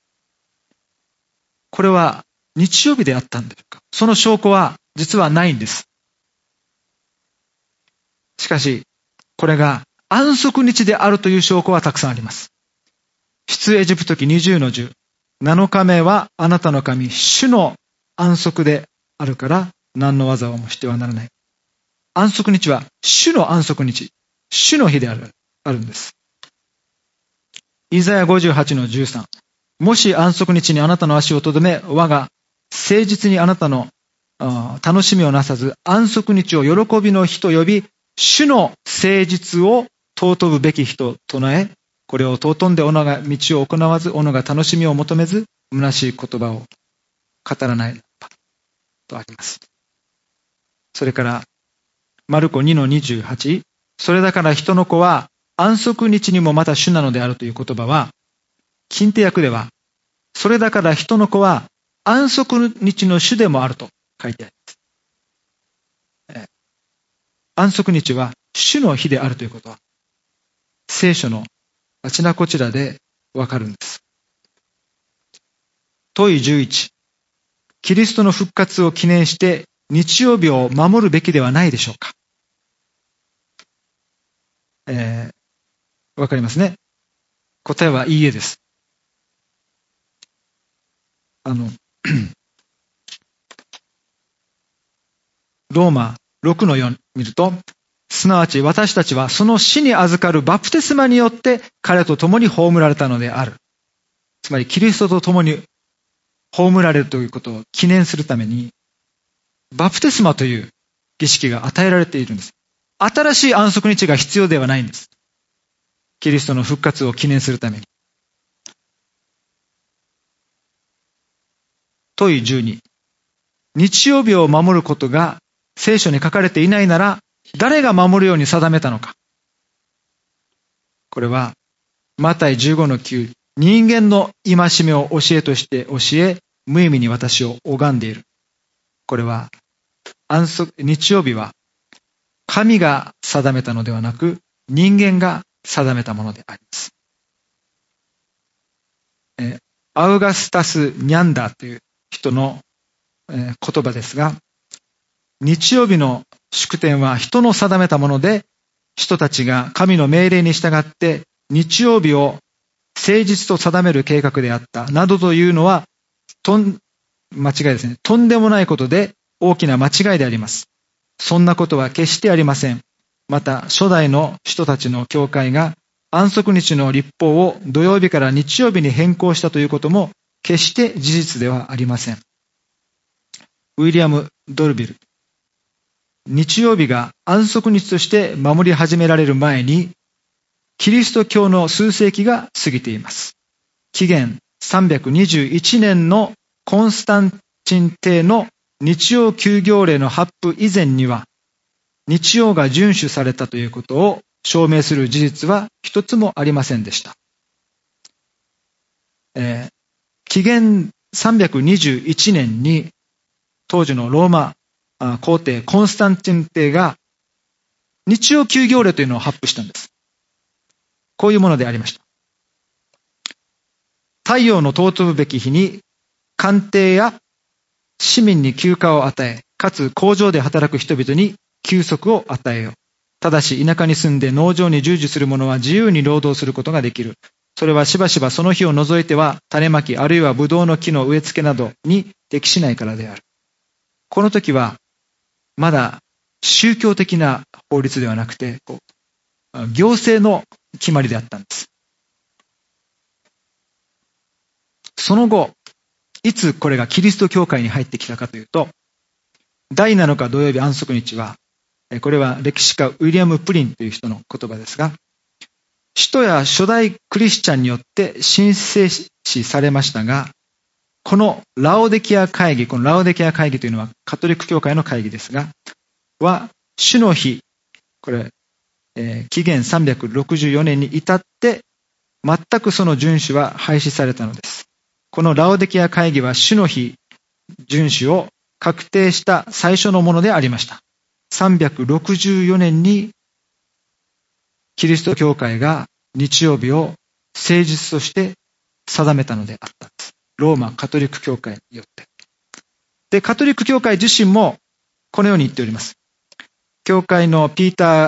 これは日曜日であったんでしょうか。その証拠は実はないんです。しかし、 これが安息日であるという証拠はたくさんあります。出エジプト記20の10。7日目はあなたの神、主の安息であるから、何の技をもしてはならない。安息日は主の安息日、主の日であるんです。イザヤ58の13。もし安息日にあなたの足をとどめ、我が誠実にあなたの楽しみをなさず、安息日を喜びの日と呼び、主の誠実を尊ぶべき日と唱え、これを尊んで己が道を行わず、己が楽しみを求めず、虚しい言葉を語らないとあります。それから、マルコ2の28、それだから人の子は安息日にもまた主なのであるという言葉は、近手訳では、それだから人の子は安息日の主でもあると書いてあります。安息日は主の日であるということは、聖書のあちらこちらでわかるんです。問い11、キリストの復活を記念して日曜日を守るべきではないでしょうか。わかりますね。答えはいいえです。ローマ6の4見ると、すなわち私たちはその死に預かるバプテスマによって彼と共に葬られたのである。つまりキリストと共に葬られるということを記念するために、バプテスマという儀式が与えられているんです。新しい安息日が必要ではないんです。キリストの復活を記念するために。問い12、日曜日を守ることが聖書に書かれていないなら、誰が守るように定めたのか。これは、マタイ15の9、人間の戒めを教えとして教え、無意味に私を拝んでいる。これは、日曜日は、神が定めたのではなく、人間が定めたものであります。アウガスタス・ニャンダーという人の言葉ですが、日曜日の祝典は人の定めたもので、人たちが神の命令に従って日曜日を誠実と定める計画であったなどというのは間違いですね。とんでもないことで大きな間違いであります。そんなことは決してありません。また初代の人たちの教会が安息日の律法を土曜日から日曜日に変更したということも決して事実ではありません。ウィリアム・ドルビル、日曜日が安息日として守り始められる前に、キリスト教の数世紀が過ぎています。紀元321年のコンスタンチン帝の日曜休業令の発布以前には、日曜が遵守されたということを証明する事実は一つもありませんでした。紀元321年に当時のローマ皇帝コンスタンチン帝が日曜休業令というのを発布したんです。こういうものでありました。太陽の尊ぶべき日に官邸や市民に休暇を与え、かつ工場で働く人々に休息を与えよう。ただし田舎に住んで農場に従事する者は自由に労働することができる。それはしばしばその日を除いては種まきあるいはブドウの木の植え付けなどに適しないからである。この時はまだ宗教的な法律ではなくて、行政の決まりであったんです。その後、いつこれがキリスト教会に入ってきたかというと、第7日土曜日安息日は、これは歴史家ウィリアム・プリンという人の言葉ですが、使徒や初代クリスチャンによって神聖視されましたが、このラオデキア会議というのはカトリック教会の会議ですが、主の日、これ、紀元364年に至って、全くその遵守は廃止されたのです。このラオデキア会議は主の日、遵守を確定した最初のものでありました。364年にキリスト教会が日曜日を誠実として定めたのであったんです。ローマカトリック教会によって。で、カトリック教会自身もこのように言っております。教会のピーター・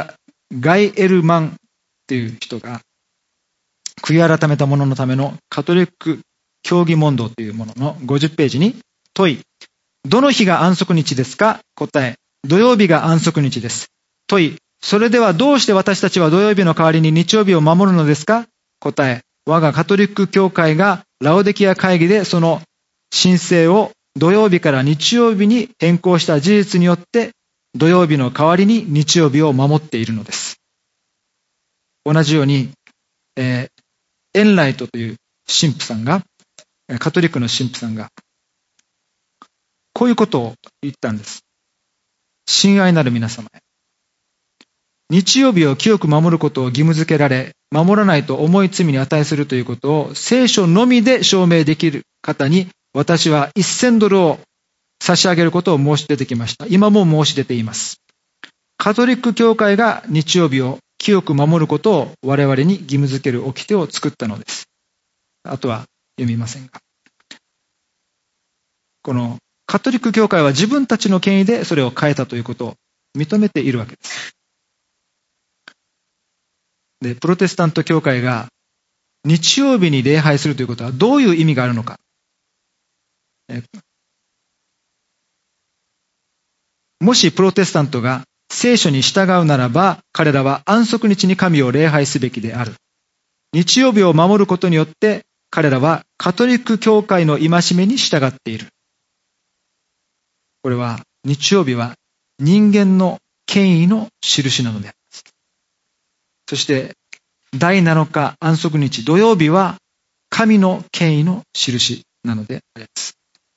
ガイ・エルマンという人が、悔い改めた者のためのカトリック教義問答というものの50ページに問い、どの日が安息日ですか？答え、土曜日が安息日です。問い、それではどうして私たちは土曜日の代わりに日曜日を守るのですか？答え、我がカトリック教会がラオデキア会議でその神聖を土曜日から日曜日に変更した事実によって土曜日の代わりに日曜日を守っているのです。同じように、エンライトという神父さんが、カトリックの神父さんがこういうことを言ったんです。親愛なる皆様へ、日曜日を清く守ることを義務付けられ、守らないと重い罪に値するということを聖書のみで証明できる方に、私は$1000を差し上げることを申し出てきました。今も申し出ています。カトリック教会が日曜日を清く守ることを我々に義務付ける掟を作ったのです。あとは読みませんが。このカトリック教会は自分たちの権威でそれを変えたということを認めているわけです。で、プロテスタント教会が日曜日に礼拝するということはどういう意味があるのか。もしプロテスタントが聖書に従うならば、彼らは安息日に神を礼拝すべきである。日曜日を守ることによって彼らはカトリック教会の戒めに従っている。これは日曜日は人間の権威の印なのであります。そして第7日安息日土曜日は神の権威の印なのであります。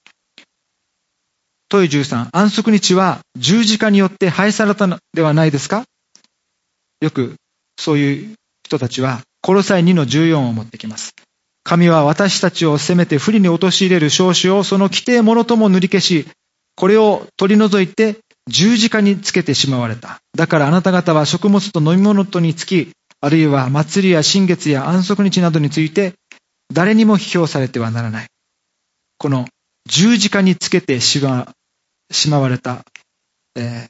問い13、安息日は十字架によって廃されたのではないですか？よくそういう人たちはコロサイ2の14を持ってきます。神は私たちを責めて不利に陥れる証子をその規定ものとも塗り消し、これを取り除いて十字架につけてしまわれた。だからあなた方は食物と飲み物とにつき、あるいは祭りや新月や安息日などについて誰にも批評されてはならない。この十字架につけてしまわれた、規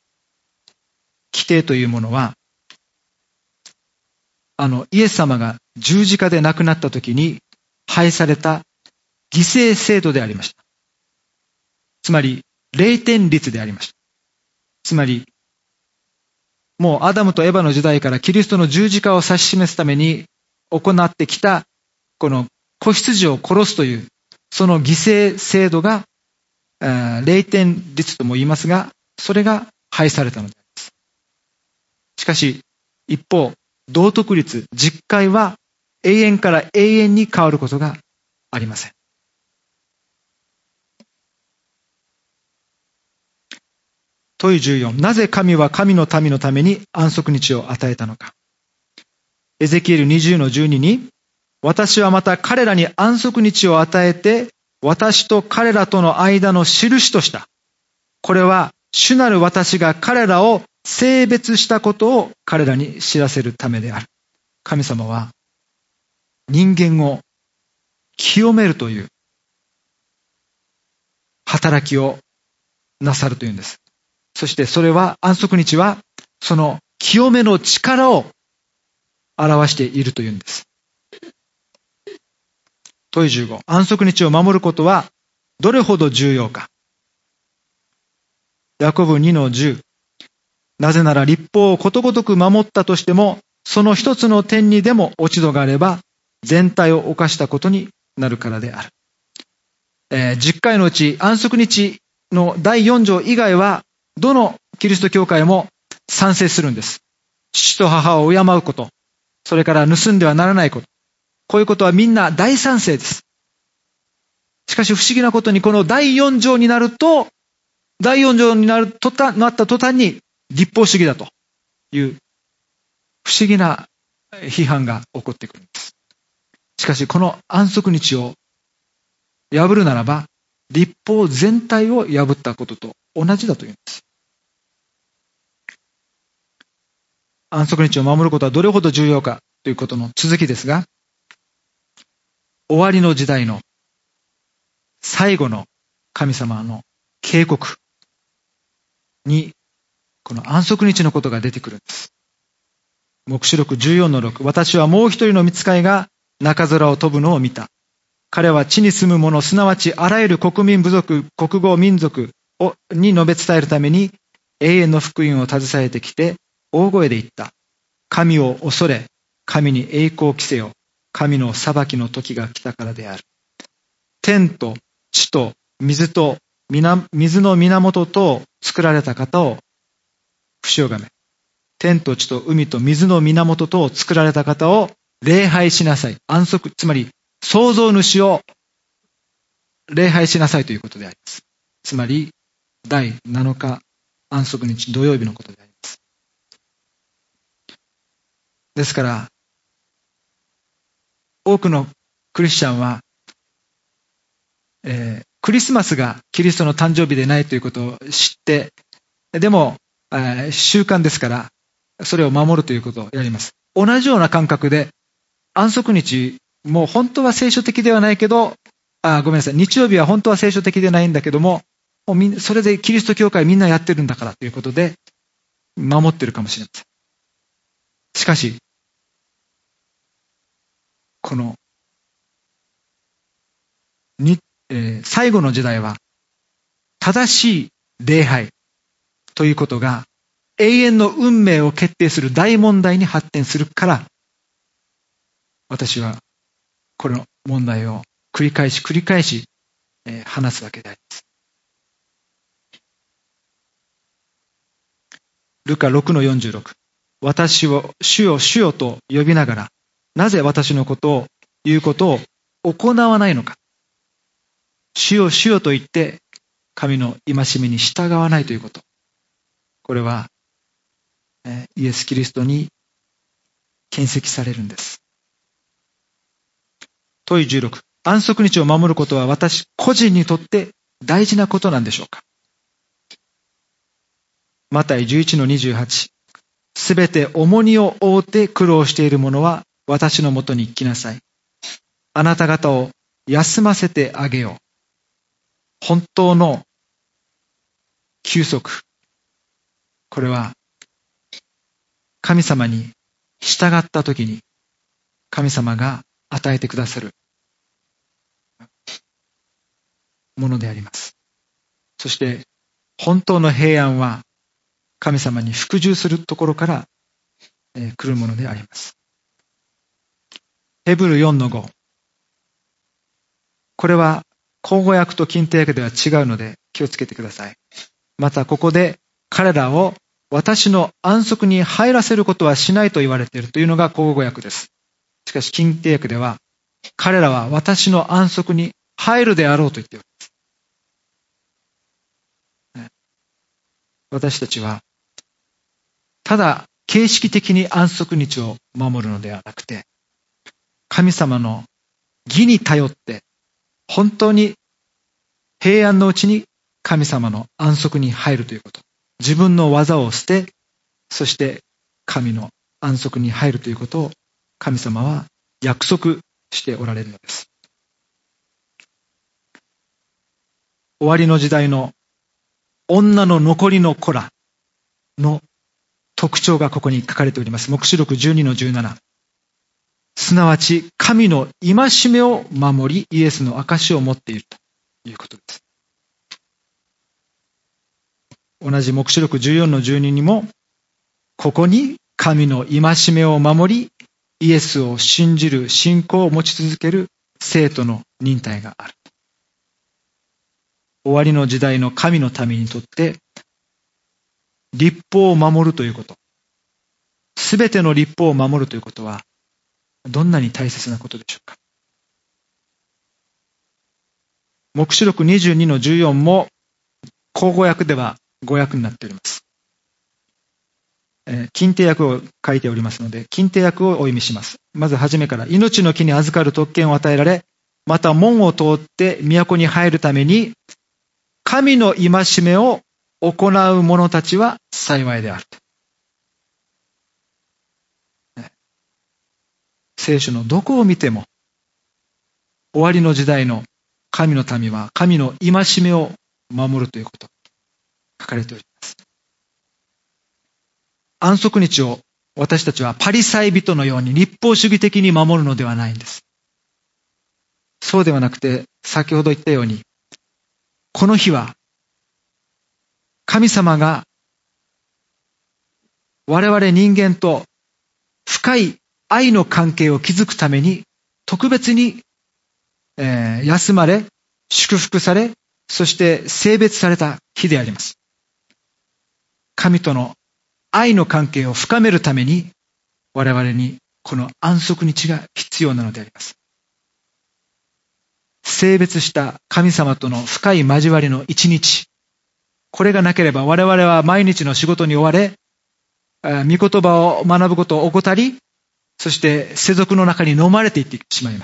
定というものは、イエス様が十字架で亡くなった時に廃された犠牲制度でありました。つまり霊典律でありました。つまりもうアダムとエバの時代からキリストの十字架を指し示すために行ってきたこの子羊を殺すというその犠牲制度が霊典律とも言いますが、それが廃されたのです。しかし一方、道徳律、実戒は永遠から永遠に変わることがありません。問い14、なぜ神は神の民のために安息日を与えたのか。エゼキエル20の12に、私はまた彼らに安息日を与えて、私と彼らとの間の印とした。これは主なる私が彼らを性別したことを彼らに知らせるためである。神様は人間を清めるという働きをなさるというんです。そしてそれは安息日はその清めの力を表しているというんです。問い15、安息日を守ることはどれほど重要か。ヤコブ2の10、なぜなら律法をことごとく守ったとしても、その一つの点にでも落ち度があれば、全体を犯したことになるからである。10回のうち安息日の第4条以外は、どのキリスト教会も賛成するんです。父と母を敬うこと、それから盗んではならないこと。こういうことはみんな大賛成です。しかし不思議なことにこの第4条になると、第4条になった途端に律法主義だという不思議な批判が起こってくるんです。しかしこの安息日を破るならば、律法全体を破ったことと同じだというんです。安息日を守ることはどれほど重要かということの続きですが、終わりの時代の最後の神様の警告にこの安息日のことが出てくるんです。 黙示録 14-6、私はもう一人の御使いが中空を飛ぶのを見た。彼は地に住む者、すなわちあらゆる国民、部族、国語、民族に述べ伝えるために永遠の福音を携えてきて、大声で言った。神を恐れ、神に栄光を着せよ。神の裁きの時が来たからである。天と地と水の源とを作られた方を不死をがめ。天と地と海と水の源とを作られた方を礼拝しなさい。安息、つまり創造主を礼拝しなさいということであります。つまり第7日安息日土曜日のことであります。ですから多くのクリスチャンは、クリスマスがキリストの誕生日でないということを知って、でも、習慣ですからそれを守るということをやります。同じような感覚で安息日も本当は聖書的ではないけど、ごめんなさい、日曜日は本当は聖書的でないんだけども、それでキリスト教会みんなやってるんだからということで守ってるかもしれません。しかしこの最後の時代は正しい礼拝ということが永遠の運命を決定する大問題に発展するから、私はこの問題を繰り返し話すわけであります。ルカ 6-46、私を主よ主よと呼びながら、なぜ私のことを言うことを行わないのか。主よ主よと言って神の戒めに従わないということ。これはイエス・キリストに献斥されるんです。問い16、安息日を守ることは私個人にとって大事なことなんでしょうか。マタイ 11-28、すべて重荷を負って苦労している者は私のもとに来なさい。あなた方を休ませてあげよう。本当の休息。これは神様に従ったときに神様が与えてくださるものであります。そして本当の平安は神様に服従するところから来るものであります。ヘブル 4-5、これは口語訳と近手訳では違うので気をつけてください。またここで彼らを私の安息に入らせることはしないと言われているというのが口語訳です。しかし近手訳では彼らは私の安息に入るであろうと言っています。私たちはただ形式的に安息日を守るのではなくて、神様の義に頼って本当に平安のうちに神様の安息に入るということ。自分の技を捨て、そして神の安息に入るということを神様は約束しておられるのです。終わりの時代の女の残りの子らの特徴がここに書かれております。黙示録 12-17。すなわち神の戒めを守り、イエスの証を持っているということです。同じ黙示録 14-12 にも、ここに神の戒めを守り、イエスを信じる信仰を持ち続ける生徒の忍耐がある。終わりの時代の神の民にとって、律法を守るということ、すべての律法を守るということは、どんなに大切なことでしょうか。黙示録 22-14 も、口語訳では語訳になっております。近手訳を書いておりますので、近手訳をお読みします。まずはじめから、命の木に預かる特権を与えられ、また門を通って都に入るために、神の戒めを行う者たちは幸いである。聖書のどこを見ても、終わりの時代の神の民は神の戒めを守るということ、書かれております。安息日を私たちはパリサイ人のように立法主義的に守るのではないんです。そうではなくて、先ほど言ったように、この日は神様が我々人間と深い愛の関係を築くために特別に、休まれ、祝福され、そして聖別された日であります。神との愛の関係を深めるために我々にこの安息日が必要なのであります。聖別した神様との深い交わりの一日、これがなければ我々は毎日の仕事に追われ、御言葉を学ぶことを怠り、そして世俗の中に飲まれていってしまいます。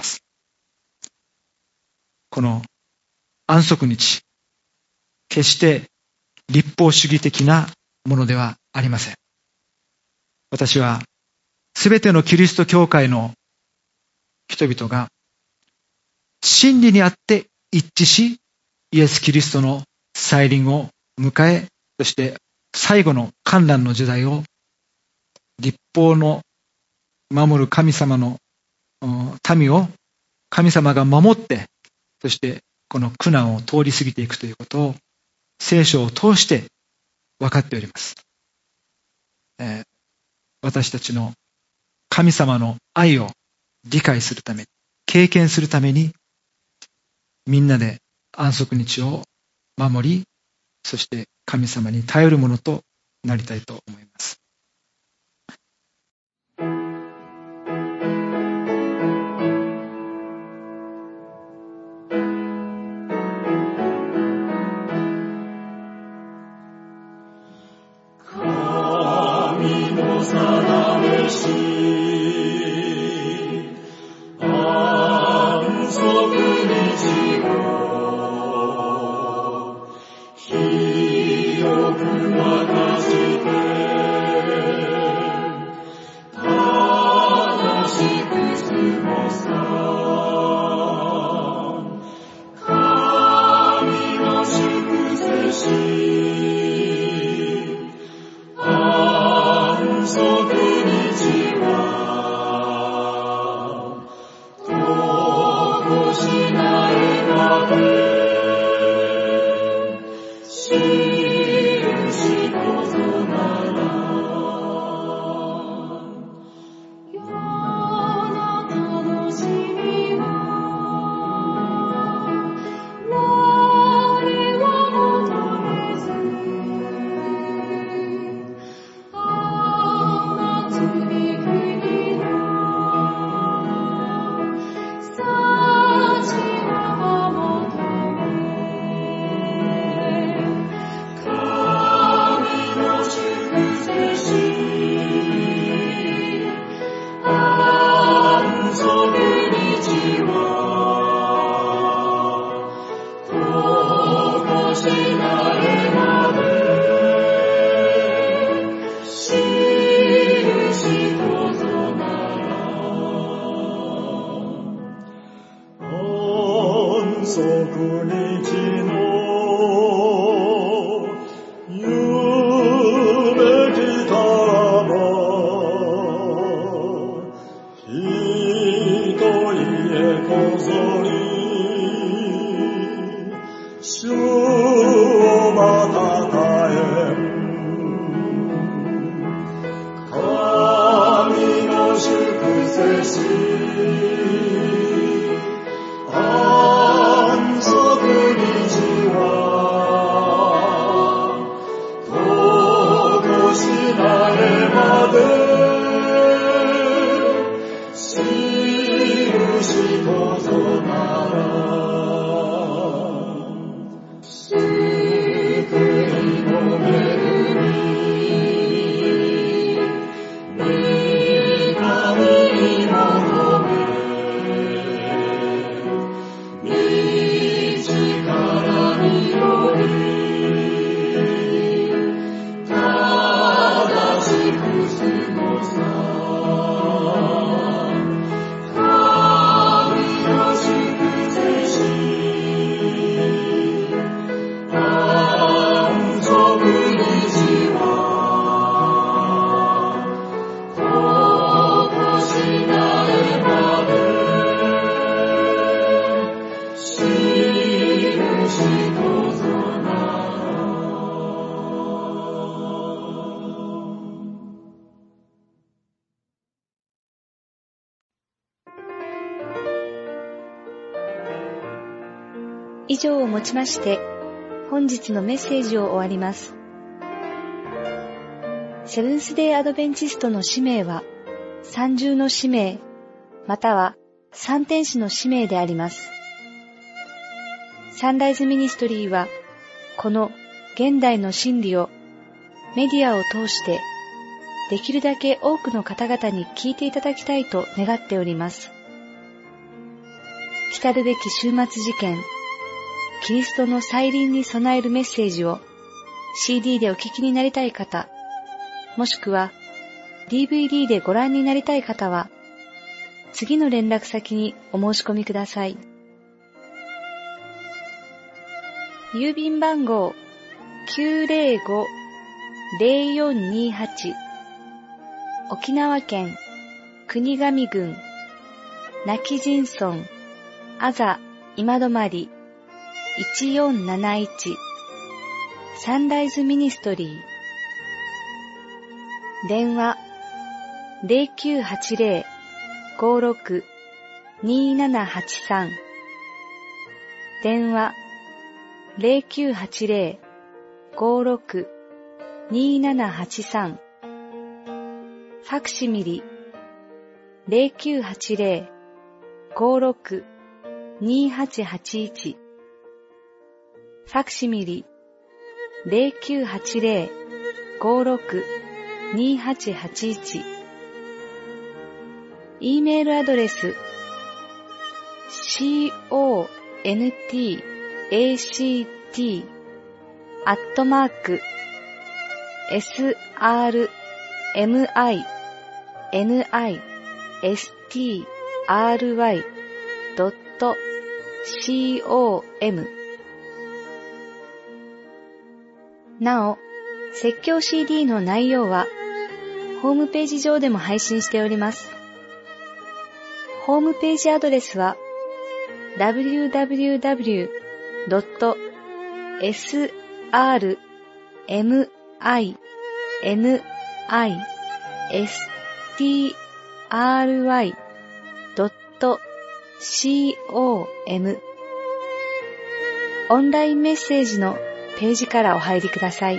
この安息日、決して立法主義的なものではありません。私はすべてのキリスト教会の人々が真理にあって一致し、イエス・キリストの再臨を迎え、そして最後の観覧の時代を立法の守る神様の民を神様が守って、そしてこの苦難を通り過ぎていくということを聖書を通して分かっております。私たちの神様の愛を理解するため、経験するために、みんなで安息日を守り、そして神様に頼るものとなりたいと思います。 神の定めし安息日を広く渡して正しく過ごさ神の祝せし安息日はとこしないまで印こそなら世の楽しみは何を求めず罪国の幸は求め神の祝せし安息日はとこしないまで印こそなら安息日のゆめきたまひとりへこぞり主をまたたえ神の祝せし安息日は以上をもちまして、本日のメッセージを終わります。セブンスデーアドベンチストの使命は、三重の使命、または三天使の使命であります。サンライズミニストリーは、この現代の真理をメディアを通して、できるだけ多くの方々に聞いていただきたいと願っております。来るべき終末事件、キリストの再臨に備えるメッセージを CD でお聞きになりたい方、もしくは DVD でご覧になりたい方は、次の連絡先にお申し込みください。郵便番号 905-0428 沖縄県国頭郡今帰仁村あざ今泊1471サンライズミニストリー。電話 0980-56-2783 電話 0980-56-2783 ファクシミリ 0980-56-2881 ファクシミリ 0980-56-2881 E メールアドレス srmit@srmistry.com なお、説教 CD の内容はホームページ上でも配信しております。ホームページアドレスは www.srmistry.com オンラインメッセージのページからお入りください。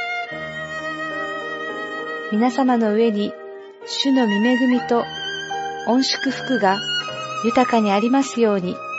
皆様の上に主の御恵みと御祝福が豊かにありますように。